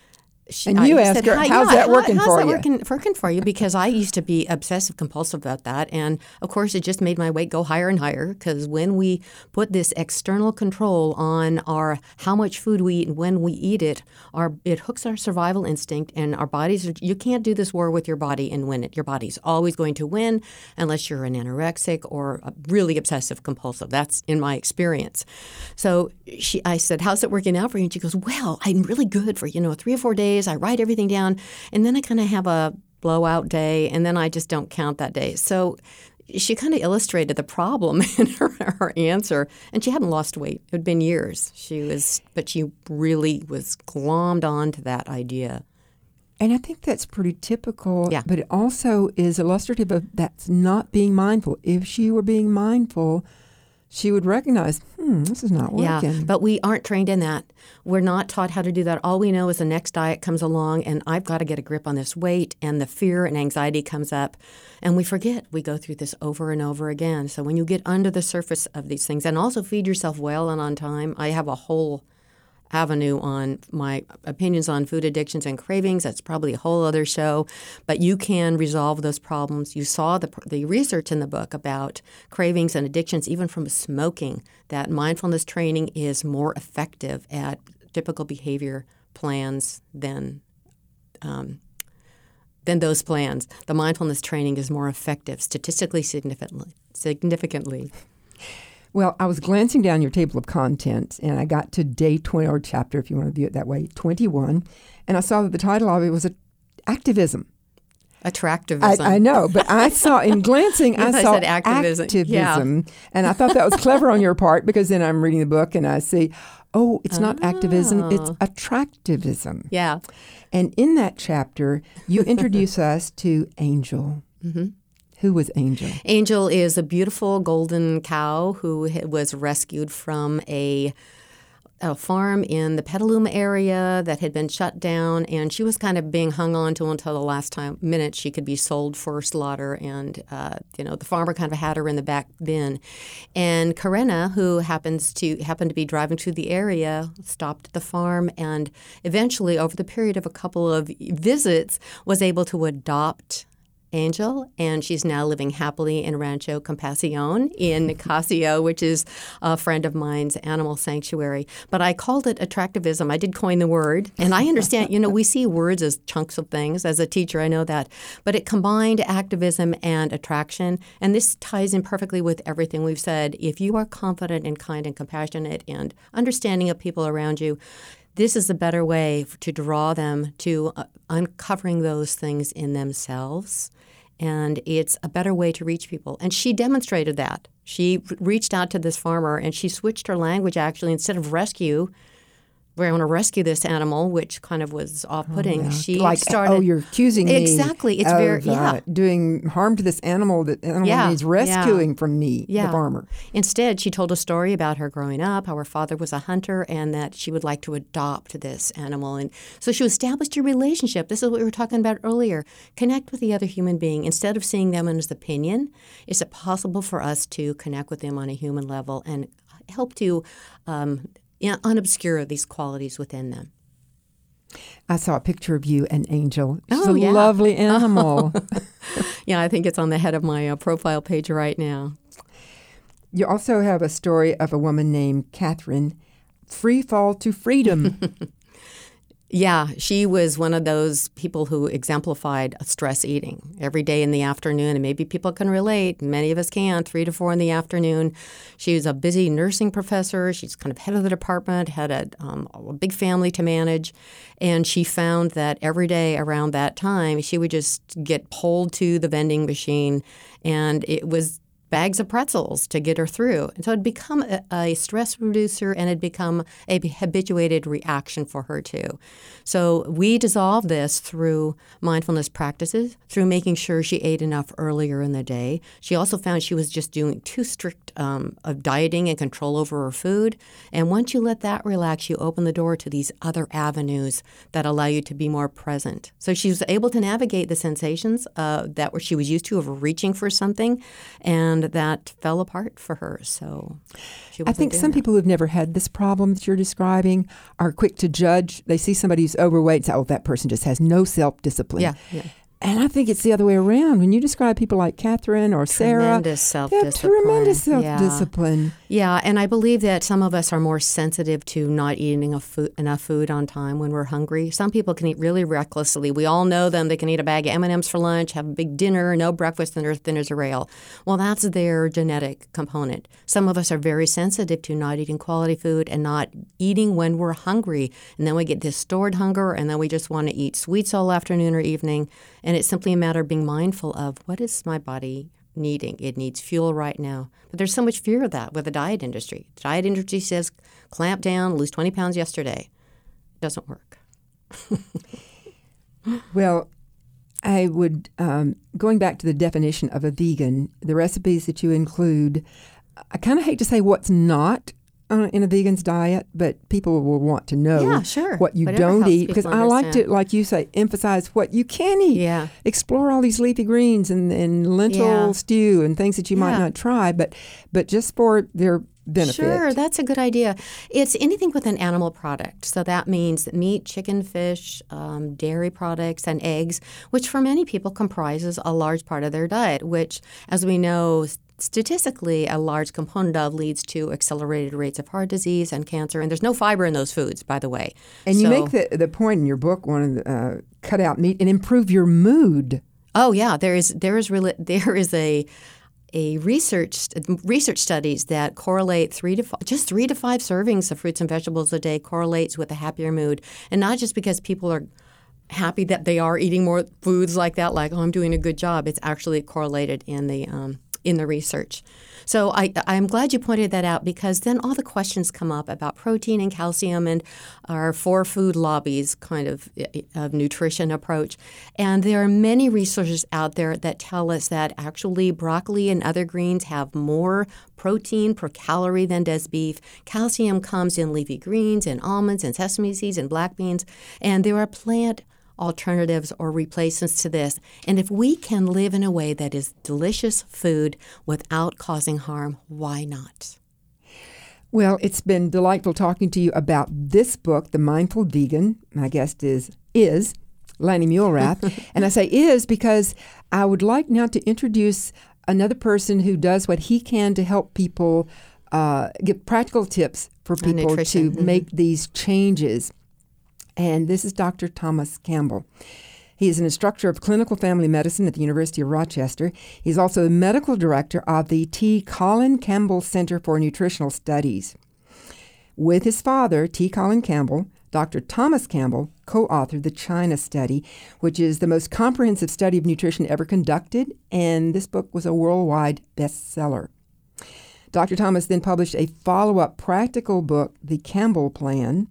C: She,
B: and you
C: I
B: asked
C: said,
B: her,
C: "Hi,
B: how's
C: yeah,
B: that working
C: how's
B: for
C: that
B: you?
C: Working, working for you? Because I used to be obsessive compulsive about that. And of course, it just made my weight go higher and higher because when we put this external control on our how much food we eat and when we eat it, our it hooks our survival instinct and our bodies, are, you can't do this war with your body and win it. Your body's always going to win unless you're an anorexic or a really obsessive compulsive. That's in my experience. So she, I said, how's it working out for you? And she goes, well, I'm really good for, you know, three or four days. I write everything down, and then I kind of have a blowout day, and then I just don't count that day. So she kind of illustrated the problem in her, her answer, and she hadn't lost weight. It had been years. She was, but she really was glommed on to that idea.
B: And I think that's pretty typical,
C: Yeah.
B: but it also is illustrative of that's not being mindful. If she were being mindful, she would recognize, hmm, this is not working.
C: Yeah, but we aren't trained in that. We're not taught how to do that. All we know is the next diet comes along, and I've got to get a grip on this weight, and the fear and anxiety comes up, and we forget. We go through this over and over again. So when you get under the surface of these things, and also feed yourself well and on time, I have a whole avenue on my opinions on food addictions and cravings. That's probably a whole other show, but you can resolve those problems. You saw the the research in the book about cravings and addictions, even from smoking, that mindfulness training is more effective at typical behavior plans than um, than those plans. The mindfulness training is more effective, statistically significantly. Significantly.
B: Well, I was glancing down your table of contents, and I got to day twenty, or chapter, if you want to view it that way, twenty-one, and I saw that the title of it was Activism.
C: Attractivism.
B: I, I know, but I saw, in glancing, I
C: Yes, I
B: saw
C: said activism.
B: activism, and I thought that was clever on your part, because then I'm reading the book and I see, oh, it's not activism, it's attractivism.
C: Yeah.
B: And in that chapter, you introduce us to Angel.
C: Mm-hmm.
B: Who was Angel?
C: Angel is a beautiful golden cow who was rescued from a, a farm in the Petaluma area that had been shut down, and she was kind of being hung on to until the last time minute she could be sold for slaughter. And uh, you know, the farmer kind of had her in the back bin. And Karena, who happens to happened to be driving through the area, stopped at the farm, and eventually, over the period of a couple of visits, was able to adopt Angel, and she's now living happily in Rancho Compasión in Nicasio, which is a friend of mine's animal sanctuary. But I called it attractivism. I did coin the word, and I understand, you know, we see words as chunks of things. As a teacher, I know that. But it combined activism and attraction, and this ties in perfectly with everything we've said. If you are confident and kind and compassionate and understanding of people around you, this is a better way to draw them to uh, uncovering those things in themselves. And it's a better way to reach people. And she demonstrated that. She reached out to this farmer, and she switched her language, actually. Instead of rescue, we're going to rescue this animal, which kind of was off-putting.
B: Oh, yeah.
C: She
B: like,
C: started.
B: oh, you're accusing me
C: exactly. It's
B: of
C: very yeah.
B: uh, doing harm to this animal that animal
C: Yeah,
B: needs rescuing
C: yeah.
B: from me,
C: Yeah.
B: the farmer.
C: Instead, she told a story about her growing up, how her father was a hunter, and that she would like to adopt this animal. And so she established a relationship. This is what we were talking about earlier. Connect with the other human being. Instead of seeing them as opinion, is it possible for us to connect with them on a human level and help to um, unobscure these qualities within them?
B: I saw a picture of you and Angel. She's
C: Oh,
B: a
C: yeah.
B: lovely animal.
C: Yeah, I think it's on the head of my uh, profile page right now.
B: You also have a story of a woman named Catherine, Free Fall to Freedom.
C: Yeah, she was one of those people who exemplified stress eating every day in the afternoon. And maybe people can relate. Many of us can, three to four in the afternoon. She was a busy nursing professor. She's kind of head of the department, had a, um, a big family to manage. And she found that every day around that time, she would just get pulled to the vending machine. And it was bags of pretzels to get her through. And so it had become a, a stress reducer, and it had become a habituated reaction for her too. So we dissolved this through mindfulness practices, through making sure she ate enough earlier in the day. She also found she was just doing too strict um, of dieting and control over her food. And once you let that relax, you open the door to these other avenues that allow you to be more present. So she was able to navigate the sensations uh, that were she was used to of reaching for something, and and that fell apart for her. So she
B: I
C: wasn't
B: think
C: doing
B: some
C: that.
B: people who've never had this problem that you're describing are quick to judge. They see somebody who's overweight and say, oh, that person just has no self-discipline.
C: Yeah, yeah.
B: And I think it's the other way around. When you describe people like Catherine or Sarah,
C: Tremendous
B: they have
C: self-discipline.
B: tremendous
C: Yeah.
B: self-discipline.
C: Yeah, and I believe that some of us are more sensitive to not eating a food, enough food on time when we're hungry. Some people can eat really recklessly. We all know them. They can eat a bag of M and M's for lunch, have a big dinner, no breakfast, and they're thin as a rail. Well, that's their genetic component. Some of us are very sensitive to not eating quality food and not eating when we're hungry. And then we get this stored hunger, and then we just want to eat sweets all afternoon or evening. And it's simply a matter of being mindful of, what is my body needing? It needs fuel right now. But there's so much fear of that with the diet industry. The diet industry says, clamp down, lose twenty pounds yesterday. It doesn't work.
B: Well, I would, um, going back to the definition of a vegan, the recipes that you include, I kind of hate to say what's not uh, in a vegan's diet, but people will want to know
C: Yeah, sure.
B: what you
C: Whatever
B: don't
C: helps
B: eat. Because
C: people
B: I like
C: understand.
B: to, like you say, emphasize what you can eat.
C: Yeah.
B: Explore all these leafy greens and, and lentil
C: Yeah.
B: stew and things that you might
C: Yeah.
B: not try, but but just for their benefit.
C: Sure, that's a good idea. It's anything with an animal product. So that means meat, chicken, fish, um, dairy products, and eggs, which for many people comprises a large part of their diet, which, as we know, statistically, a large component of leads to accelerated rates of heart disease and cancer. And there's no fiber in those foods, by the way.
B: And you
C: So-
B: make the, the point in your book, one of the, uh, cut out meat and improve your mood.
C: Oh yeah, there is there is really there is a a research research studies that correlate three to five, just three to five servings of fruits and vegetables a day correlates with a happier mood, and not just because people are happy that they are eating more foods like that, like, oh, I'm doing a good job. It's actually correlated in the um, in the research. So I, I'm glad you pointed that out, because then all the questions come up about protein and calcium and our four food lobbies kind of, of nutrition approach. And there are many resources out there that tell us that actually broccoli and other greens have more protein per calorie than does beef. Calcium comes in leafy greens and almonds and sesame seeds and black beans. And there are plant alternatives or replacements to this. And if we can live in a way that is delicious food without causing harm, why not?
B: Well, it's been delightful talking to you about this book, The Mindful Vegan. My guest is is Lanny Muhlrath. And I say is because I would like now to introduce another person who does what he can to help people uh, give practical tips for people to
C: nutrition, mhm.
B: make these changes. And this is Doctor Thomas Campbell. He is an instructor of clinical family medicine at the University of Rochester. He's also the medical director of the T. Colin Campbell Center for Nutritional Studies. With his father, T. Colin Campbell, Doctor Thomas Campbell co-authored the China Study, which is the most comprehensive study of nutrition ever conducted, and this book was a worldwide bestseller. Doctor Thomas then published a follow-up practical book, The Campbell Plan.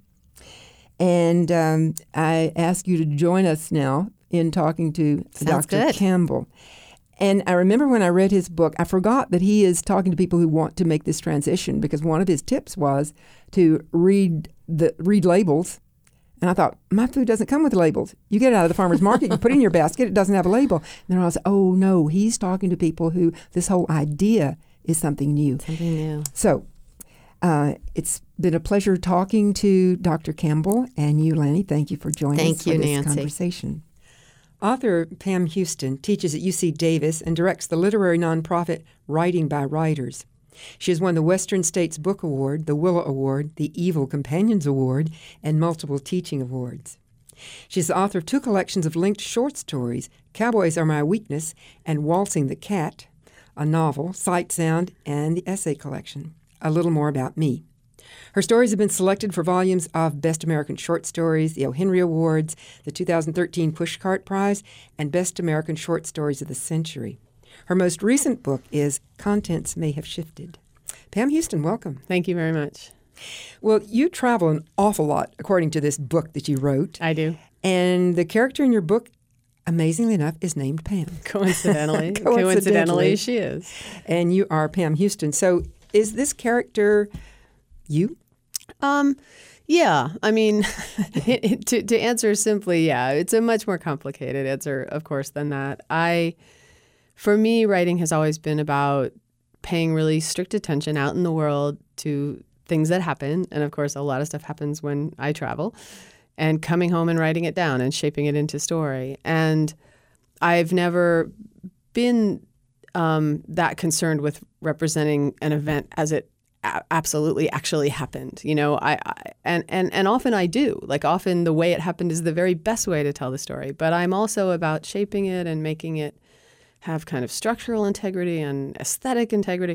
B: And um, I ask you to join us now in talking to
C: Sounds
B: Doctor
C: good.
B: Campbell. And I remember when I read his book, I forgot that he is talking to people who want to make this transition, because one of his tips was to read the read labels. And I thought, my food doesn't come with labels. You get it out of the farmer's market, you put it in your basket, it doesn't have a label. And then I was, oh no, he's talking to people who this whole idea is something new.
C: Something new.
B: So uh, it's been a pleasure talking to Doctor Campbell, and you, Lanny. Thank you for joining
C: Thank
B: us
C: you,
B: for this
C: Nancy.
B: conversation. Author Pam Houston teaches at U C Davis and directs the literary nonprofit Writing by Writers. She has won the Western States Book Award, the Willow Award, the Evil Companions Award, and multiple teaching awards. She's the author of two collections of linked short stories, Cowboys Are My Weakness and Waltzing the Cat, a novel, Sight, Sound, and the essay collection, A Little More About Me. Her stories have been selected for volumes of Best American Short Stories, the O. Henry Awards, the two thousand thirteen Pushcart Prize, and Best American Short Stories of the Century. Her most recent book is Contents May Have Shifted. Pam Houston, welcome.
D: Thank you very much.
B: Well, you travel an awful lot, according to this book that you wrote.
D: I do.
B: And the character in your book, amazingly enough, is named Pam.
D: Coincidentally.
B: Coincidentally.
D: Coincidentally, she is.
B: And you are Pam Houston. So is this character you?
D: Um, yeah. I mean, to, to answer simply, yeah, it's a much more complicated answer, of course, than that. I, for me, writing has always been about paying really strict attention out in the world to things that happen. And of course, a lot of stuff happens when I travel, and coming home and writing it down and shaping it into story. And I've never been um, that concerned with representing an event as it a- absolutely actually happened. You know, I, I and, and, and often I do. Like often the way it happened is the very best way to tell the story. But I'm also about shaping it and making it have kind of structural integrity and aesthetic integrity.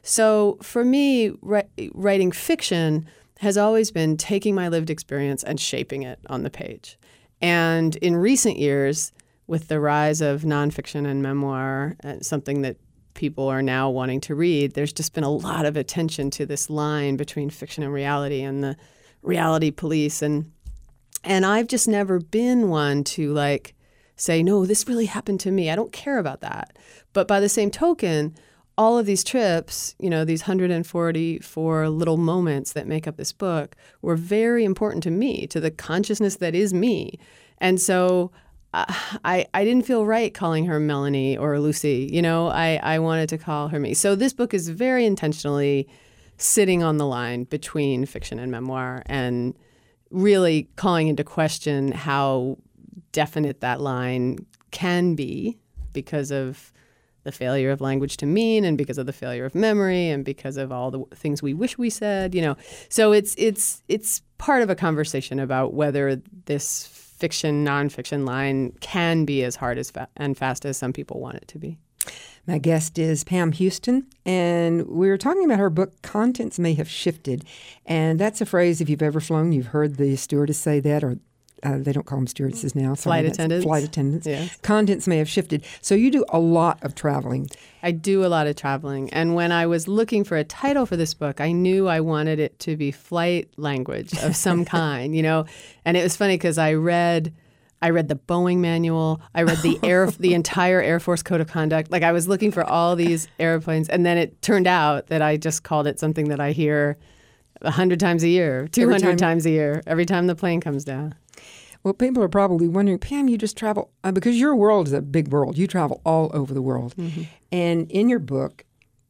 D: So for me, ri- writing fiction has always been taking my lived experience and shaping it on the page. And in recent years, with the rise of nonfiction and memoir, uh, something that people are now wanting to read, there's just been a lot of attention to this line between fiction and reality and the reality police. And and I've just never been one to like say, no, this really happened to me. I don't care about that. But by the same token, all of these trips, you know, these one hundred forty-four little moments that make up this book were very important to me, to the consciousness that is me. And so uh, I I didn't feel right calling her Melanie or Lucy. You know, I, I wanted to call her me. So this book is very intentionally sitting on the line between fiction and memoir and really calling into question how definite that line can be because of the failure of language to mean and because of the failure of memory and because of all the things we wish we said, you know. So it's it's it's part of a conversation about whether this fiction, nonfiction line can be as hard as fa- and fast as some people want it to be.
B: My guest is Pam Houston, and we're talking about her book, Contents May Have Shifted. And that's a phrase, if you've ever flown, you've heard the stewardess say that, or uh, they don't call them stewardesses now. Sorry,
D: flight attendants.
B: Flight attendants.
D: Yes.
B: Contents may have shifted. So you do a lot of traveling.
D: I do a lot of traveling. And when I was looking for a title for this book, I knew I wanted it to be flight language of some kind, you know. And it was funny because I read... I read the Boeing manual. I read the air, the entire Air Force Code of Conduct. Like I was looking for all these airplanes, and then it turned out that I just called it something that I hear a hundred times a year, two hundred times a year, every time the plane comes down.
B: Well, people are probably wondering, Pam, you just travel uh, because your world is a big world. You travel all over the world, mm-hmm. and in your book,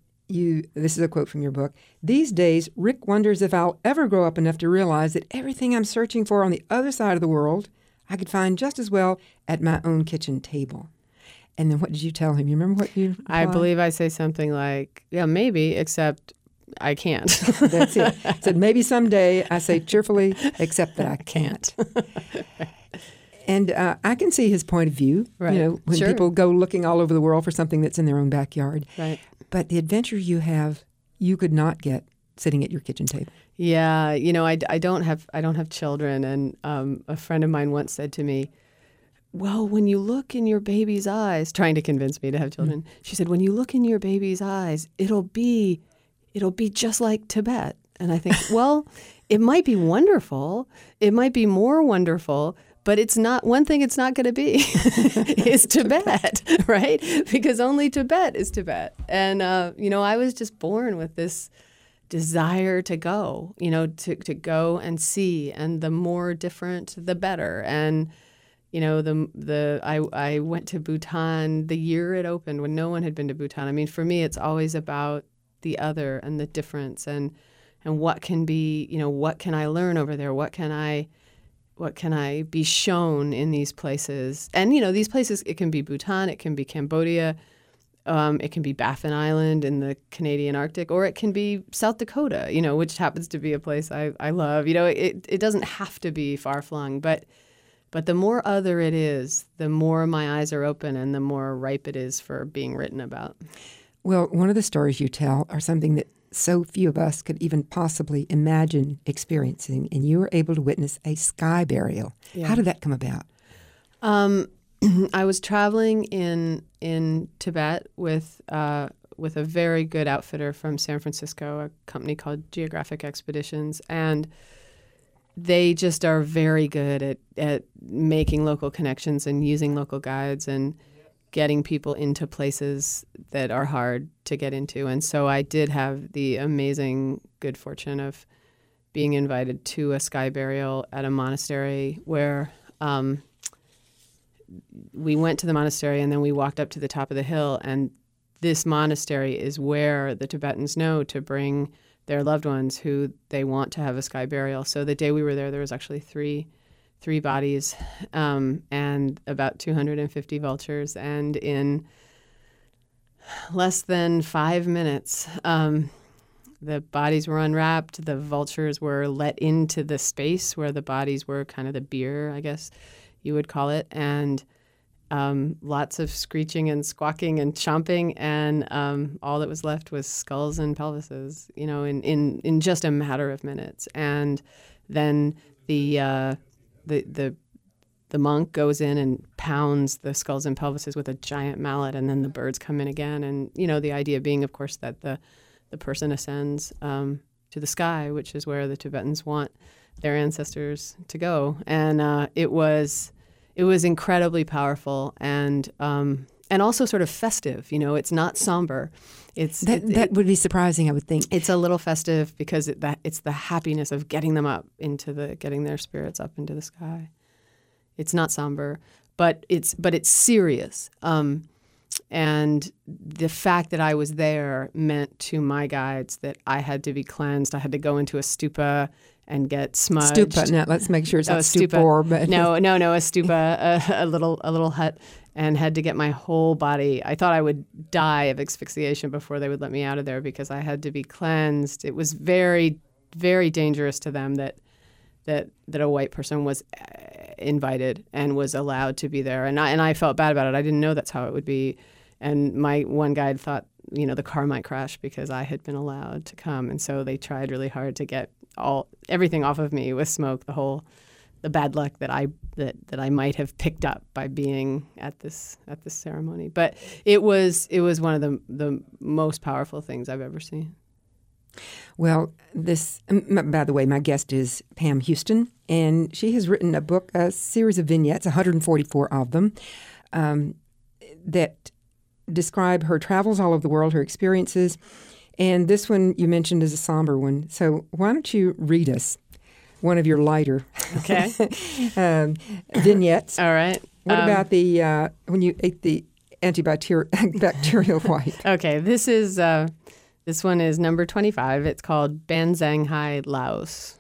B: you this is a quote from your book. These days, Rick wonders if I'll ever grow up enough to realize that everything I'm searching for on the other side of the world I could find just as well at my own kitchen table. And then what did you tell him? You remember what you replied?
D: I believe I say something like, yeah, maybe, except I can't.
B: That's it. I said, maybe someday, I say cheerfully, except that I can't. And uh, I can see his point of view,
D: right.
B: you know, when
D: sure.
B: people go looking all over the world for something that's in their own backyard.
D: Right.
B: But the adventure you have, you could not get sitting at your kitchen table.
D: Yeah, you know, I, I don't have I don't have children, and um, a friend of mine once said to me, well, when you look in your baby's eyes, trying to convince me to have children, mm-hmm. she said, when you look in your baby's eyes, it'll be it'll be just like Tibet. And I think, well, it might be wonderful. It might be more wonderful, but it's not, one thing it's not going to be is Tibet, right? Because only Tibet is Tibet. And, uh, you know, I was just born with this desire to go, you know, to, to go and see, and the more different, the better. And, you know, the the I I went to Bhutan the year it opened when no one had been to Bhutan. I mean, for me, it's always about the other and the difference, and and what can be, you know, what can I learn over there? What can I what can I be shown in these places? And, you know, these places, it can be Bhutan, it can be Cambodia. Um, it can be Baffin Island in the Canadian Arctic, or it can be South Dakota, you know, which happens to be a place I, I love. You know, it it doesn't have to be far-flung, but but the more other it is, the more my eyes are open and the more ripe it is for being written about.
B: Well, one of the stories you tell are something that so few of us could even possibly imagine experiencing, and you were able to witness a sky burial. Yeah. How did that come about?
D: Um I was traveling in in Tibet with uh, with a very good outfitter from San Francisco, a company called Geographic Expeditions, and they just are very good at, at making local connections and using local guides and getting people into places that are hard to get into. And so I did have the amazing good fortune of being invited to a sky burial at a monastery where um, we went to the monastery and then we walked up to the top of the hill, and this monastery is where the Tibetans know to bring their loved ones who they want to have a sky burial. So the day we were there, there was actually three three bodies um, and about two hundred fifty vultures. And in less than five minutes, um, the bodies were unwrapped. The vultures were let into the space where the bodies were, kind of the bier, I guess you would call it. And um, lots of screeching and squawking and chomping. And um, all that was left was skulls and pelvises, you know, in, in, in just a matter of minutes. And then the, uh, the, the, the monk goes in and pounds the skulls and pelvises with a giant mallet, and then the birds come in again. And, you know, the idea being, of course, that the the person ascends um, to the sky, which is where the Tibetans want their ancestors to go. And uh, it was it was incredibly powerful and um, and also sort of festive. You know, it's not somber. It's
B: that
D: it,
B: that
D: it,
B: would be surprising, I would think.
D: It's a little festive because it, that it's the happiness of getting them up into the getting their spirits up into the sky. It's not somber, but it's but it's serious. Um, And the fact that I was there meant to my guides that I had to be cleansed. I had to go into a stupa and get smudged.
B: Stupa. Now let's make sure it's
D: Oh,
B: not
D: a stupa.
B: stupor. But
D: No, no, no, a stupa, a, a little, a little hut, and had to get my whole body. I thought I would die of asphyxiation before they would let me out of there because I had to be cleansed. It was very, very dangerous to them that that that a white person was invited and was allowed to be there, and I and I felt bad about it. I didn't know that's how it would be. And my one guide thought, you know, the car might crash because I had been allowed to come. And so they tried really hard to get all everything off of me with smoke, the whole, the bad luck that I that, that I might have picked up by being at this at this ceremony. But it was it was one of the the most powerful things I've ever seen.
B: Well, this, m- by the way, my guest is Pam Houston, and she has written a book, a series of vignettes, one hundred forty-four of them, um, that describe her travels all over the world, her experiences. And this one you mentioned is a somber one. So why don't you read us one of your lighter
D: Okay.
B: um, vignettes?
D: All right.
B: What
D: Um,
B: about the uh, when you ate the antibacterial bacterial wipe?
D: Okay, this is uh, this one is number twenty-five. It's called Ban Giang Hai, Laos.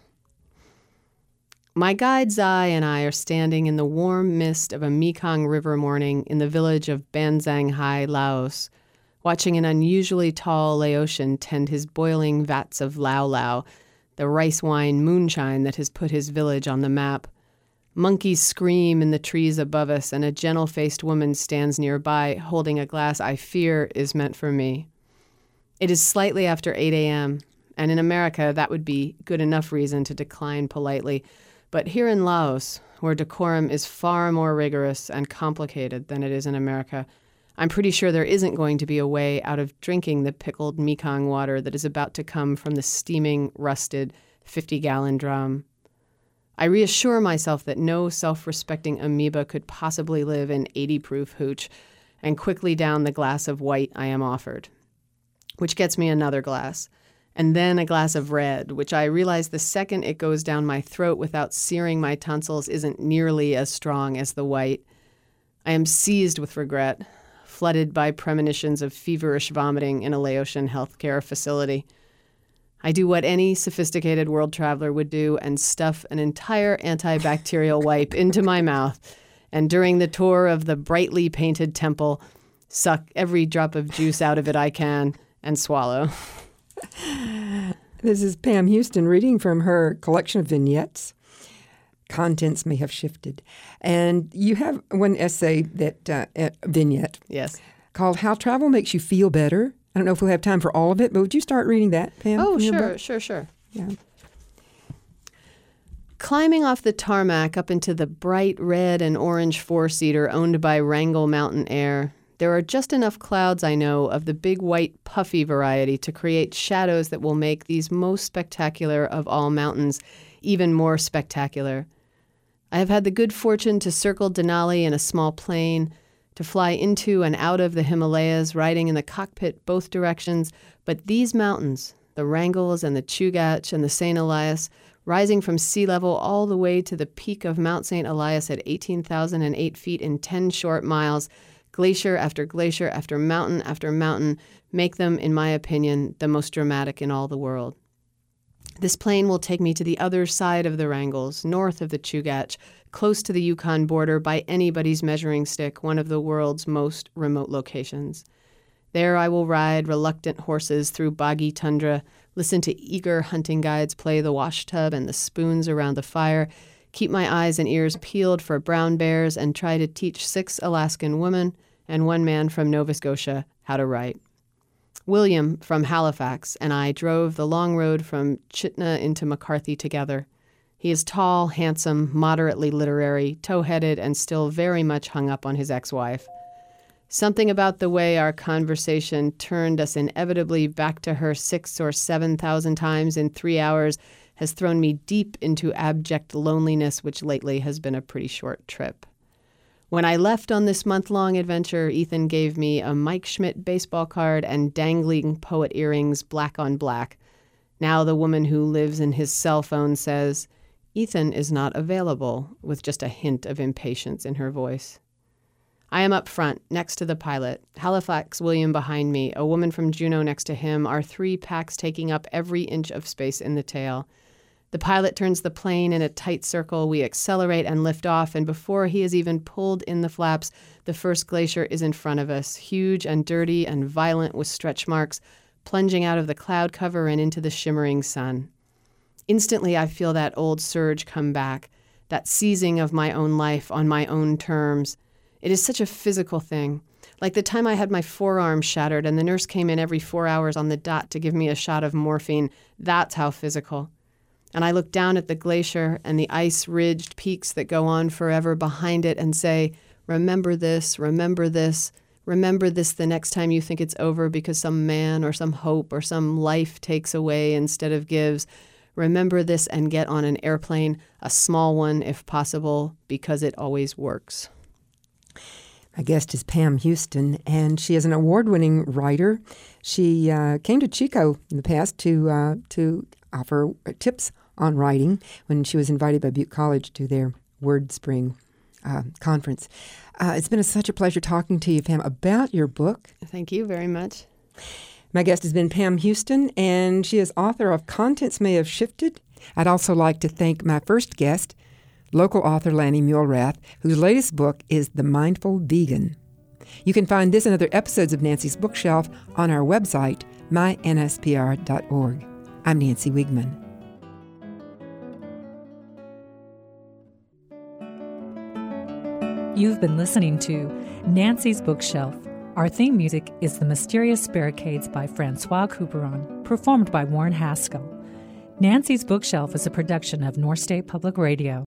D: My guide Zai and I are standing in the warm mist of a Mekong River morning in the village of Ban Giang Hai, Laos, watching an unusually tall Laotian tend his boiling vats of Lao Lao, the rice wine moonshine that has put his village on the map. Monkeys scream in the trees above us, and a gentle-faced woman stands nearby, holding a glass I fear is meant for me. It is slightly after eight a.m., and in America that would be good enough reason to decline politely. But here in Laos, where decorum is far more rigorous and complicated than it is in America, I'm pretty sure there isn't going to be a way out of drinking the pickled Mekong water that is about to come from the steaming, rusted fifty-gallon drum. I reassure myself that no self-respecting amoeba could possibly live in eighty-proof hooch, and quickly down the glass of white I am offered, which gets me another glass, and then a glass of red, which I realize the second it goes down my throat without searing my tonsils isn't nearly as strong as the white. I am seized with regret, flooded by premonitions of feverish vomiting in a Laotian healthcare facility. I do what any sophisticated world traveler would do and stuff an entire antibacterial wipe into my mouth, and during the tour of the brightly painted temple, suck every drop of juice out of it I can and swallow.
B: This is Pam Houston reading from her collection of vignettes. Contents may have shifted. And you have one essay, that uh, uh, vignette,
D: Yes.
B: called How Travel Makes You Feel Better. I don't know if we'll have time for all of it, but would you start reading that, Pam?
D: Oh,
B: from your
D: sure,
B: book?
D: sure, sure.
B: Yeah.
D: Climbing off the tarmac up into the bright red and orange four-seater owned by Wrangell Mountain Air, there are just enough clouds, I know, of the big white puffy variety to create shadows that will make these most spectacular of all mountains even more spectacular. I have had the good fortune to circle Denali in a small plane, to fly into and out of the Himalayas, riding in the cockpit both directions, but these mountains, the Wrangells and the Chugach and the Saint Elias, rising from sea level all the way to the peak of Mount Saint Elias at eighteen thousand eight feet in ten short miles, Glacier after glacier after mountain after mountain make them, in my opinion, the most dramatic in all the world. This plane will take me to the other side of the Wrangles, north of the Chugach, close to the Yukon border by anybody's measuring stick, one of the world's most remote locations. There I will ride reluctant horses through boggy tundra, listen to eager hunting guides play the wash tub and the spoons around the fire, keep my eyes and ears peeled for brown bears, and try to teach six Alaskan women and one man from Nova Scotia how to write. William from Halifax and I drove the long road from Chitna into McCarthy together. He is tall, handsome, moderately literary, tow-headed, and still very much hung up on his ex-wife. Something about the way our conversation turned us inevitably back to her six or seven thousand times in three hours has thrown me deep into abject loneliness, which lately has been a pretty short trip. When I left on this month-long adventure, Ethan gave me a Mike Schmidt baseball card and dangling poet earrings, black on black. Now the woman who lives in his cell phone says, "Ethan is not available," with just a hint of impatience in her voice. I am up front, next to the pilot, Halifax William behind me, a woman from Juneau next to him, our three packs taking up every inch of space in the tail. The pilot turns the plane in a tight circle. We accelerate and lift off, and before he has even pulled in the flaps, the first glacier is in front of us, huge and dirty and violent with stretch marks, plunging out of the cloud cover and into the shimmering sun. Instantly, I feel that old surge come back, that seizing of my own life on my own terms. It is such a physical thing. Like the time I had my forearm shattered and the nurse came in every four hours on the dot to give me a shot of morphine. That's how physical. And I look down at the glacier and the ice-ridged peaks that go on forever behind it and say, remember this, remember this, remember this the next time you think it's over because some man or some hope or some life takes away instead of gives. Remember this and get on an airplane, a small one if possible, because it always works.
B: My guest is Pam Houston, and she is an award-winning writer. She uh, came to Chico in the past to uh, to offer tips on writing when she was invited by Butte College to their Word Spring uh, conference. Uh, it's been a, such a pleasure talking to you, Pam, about your book.
D: Thank you very much.
B: My guest has been Pam Houston, and she is author of Contents May Have Shifted. I'd also like to thank my first guest, local author Lanny Mulrath, whose latest book is The Mindful Vegan. You can find this and other episodes of Nancy's Bookshelf on our website, my n s p r dot org. I'm Nancy Wiegman.
A: You've been listening to Nancy's Bookshelf. Our theme music is The Mysterious Barricades by Francois Couperin, performed by Warren Haskell. Nancy's Bookshelf is a production of North State Public Radio.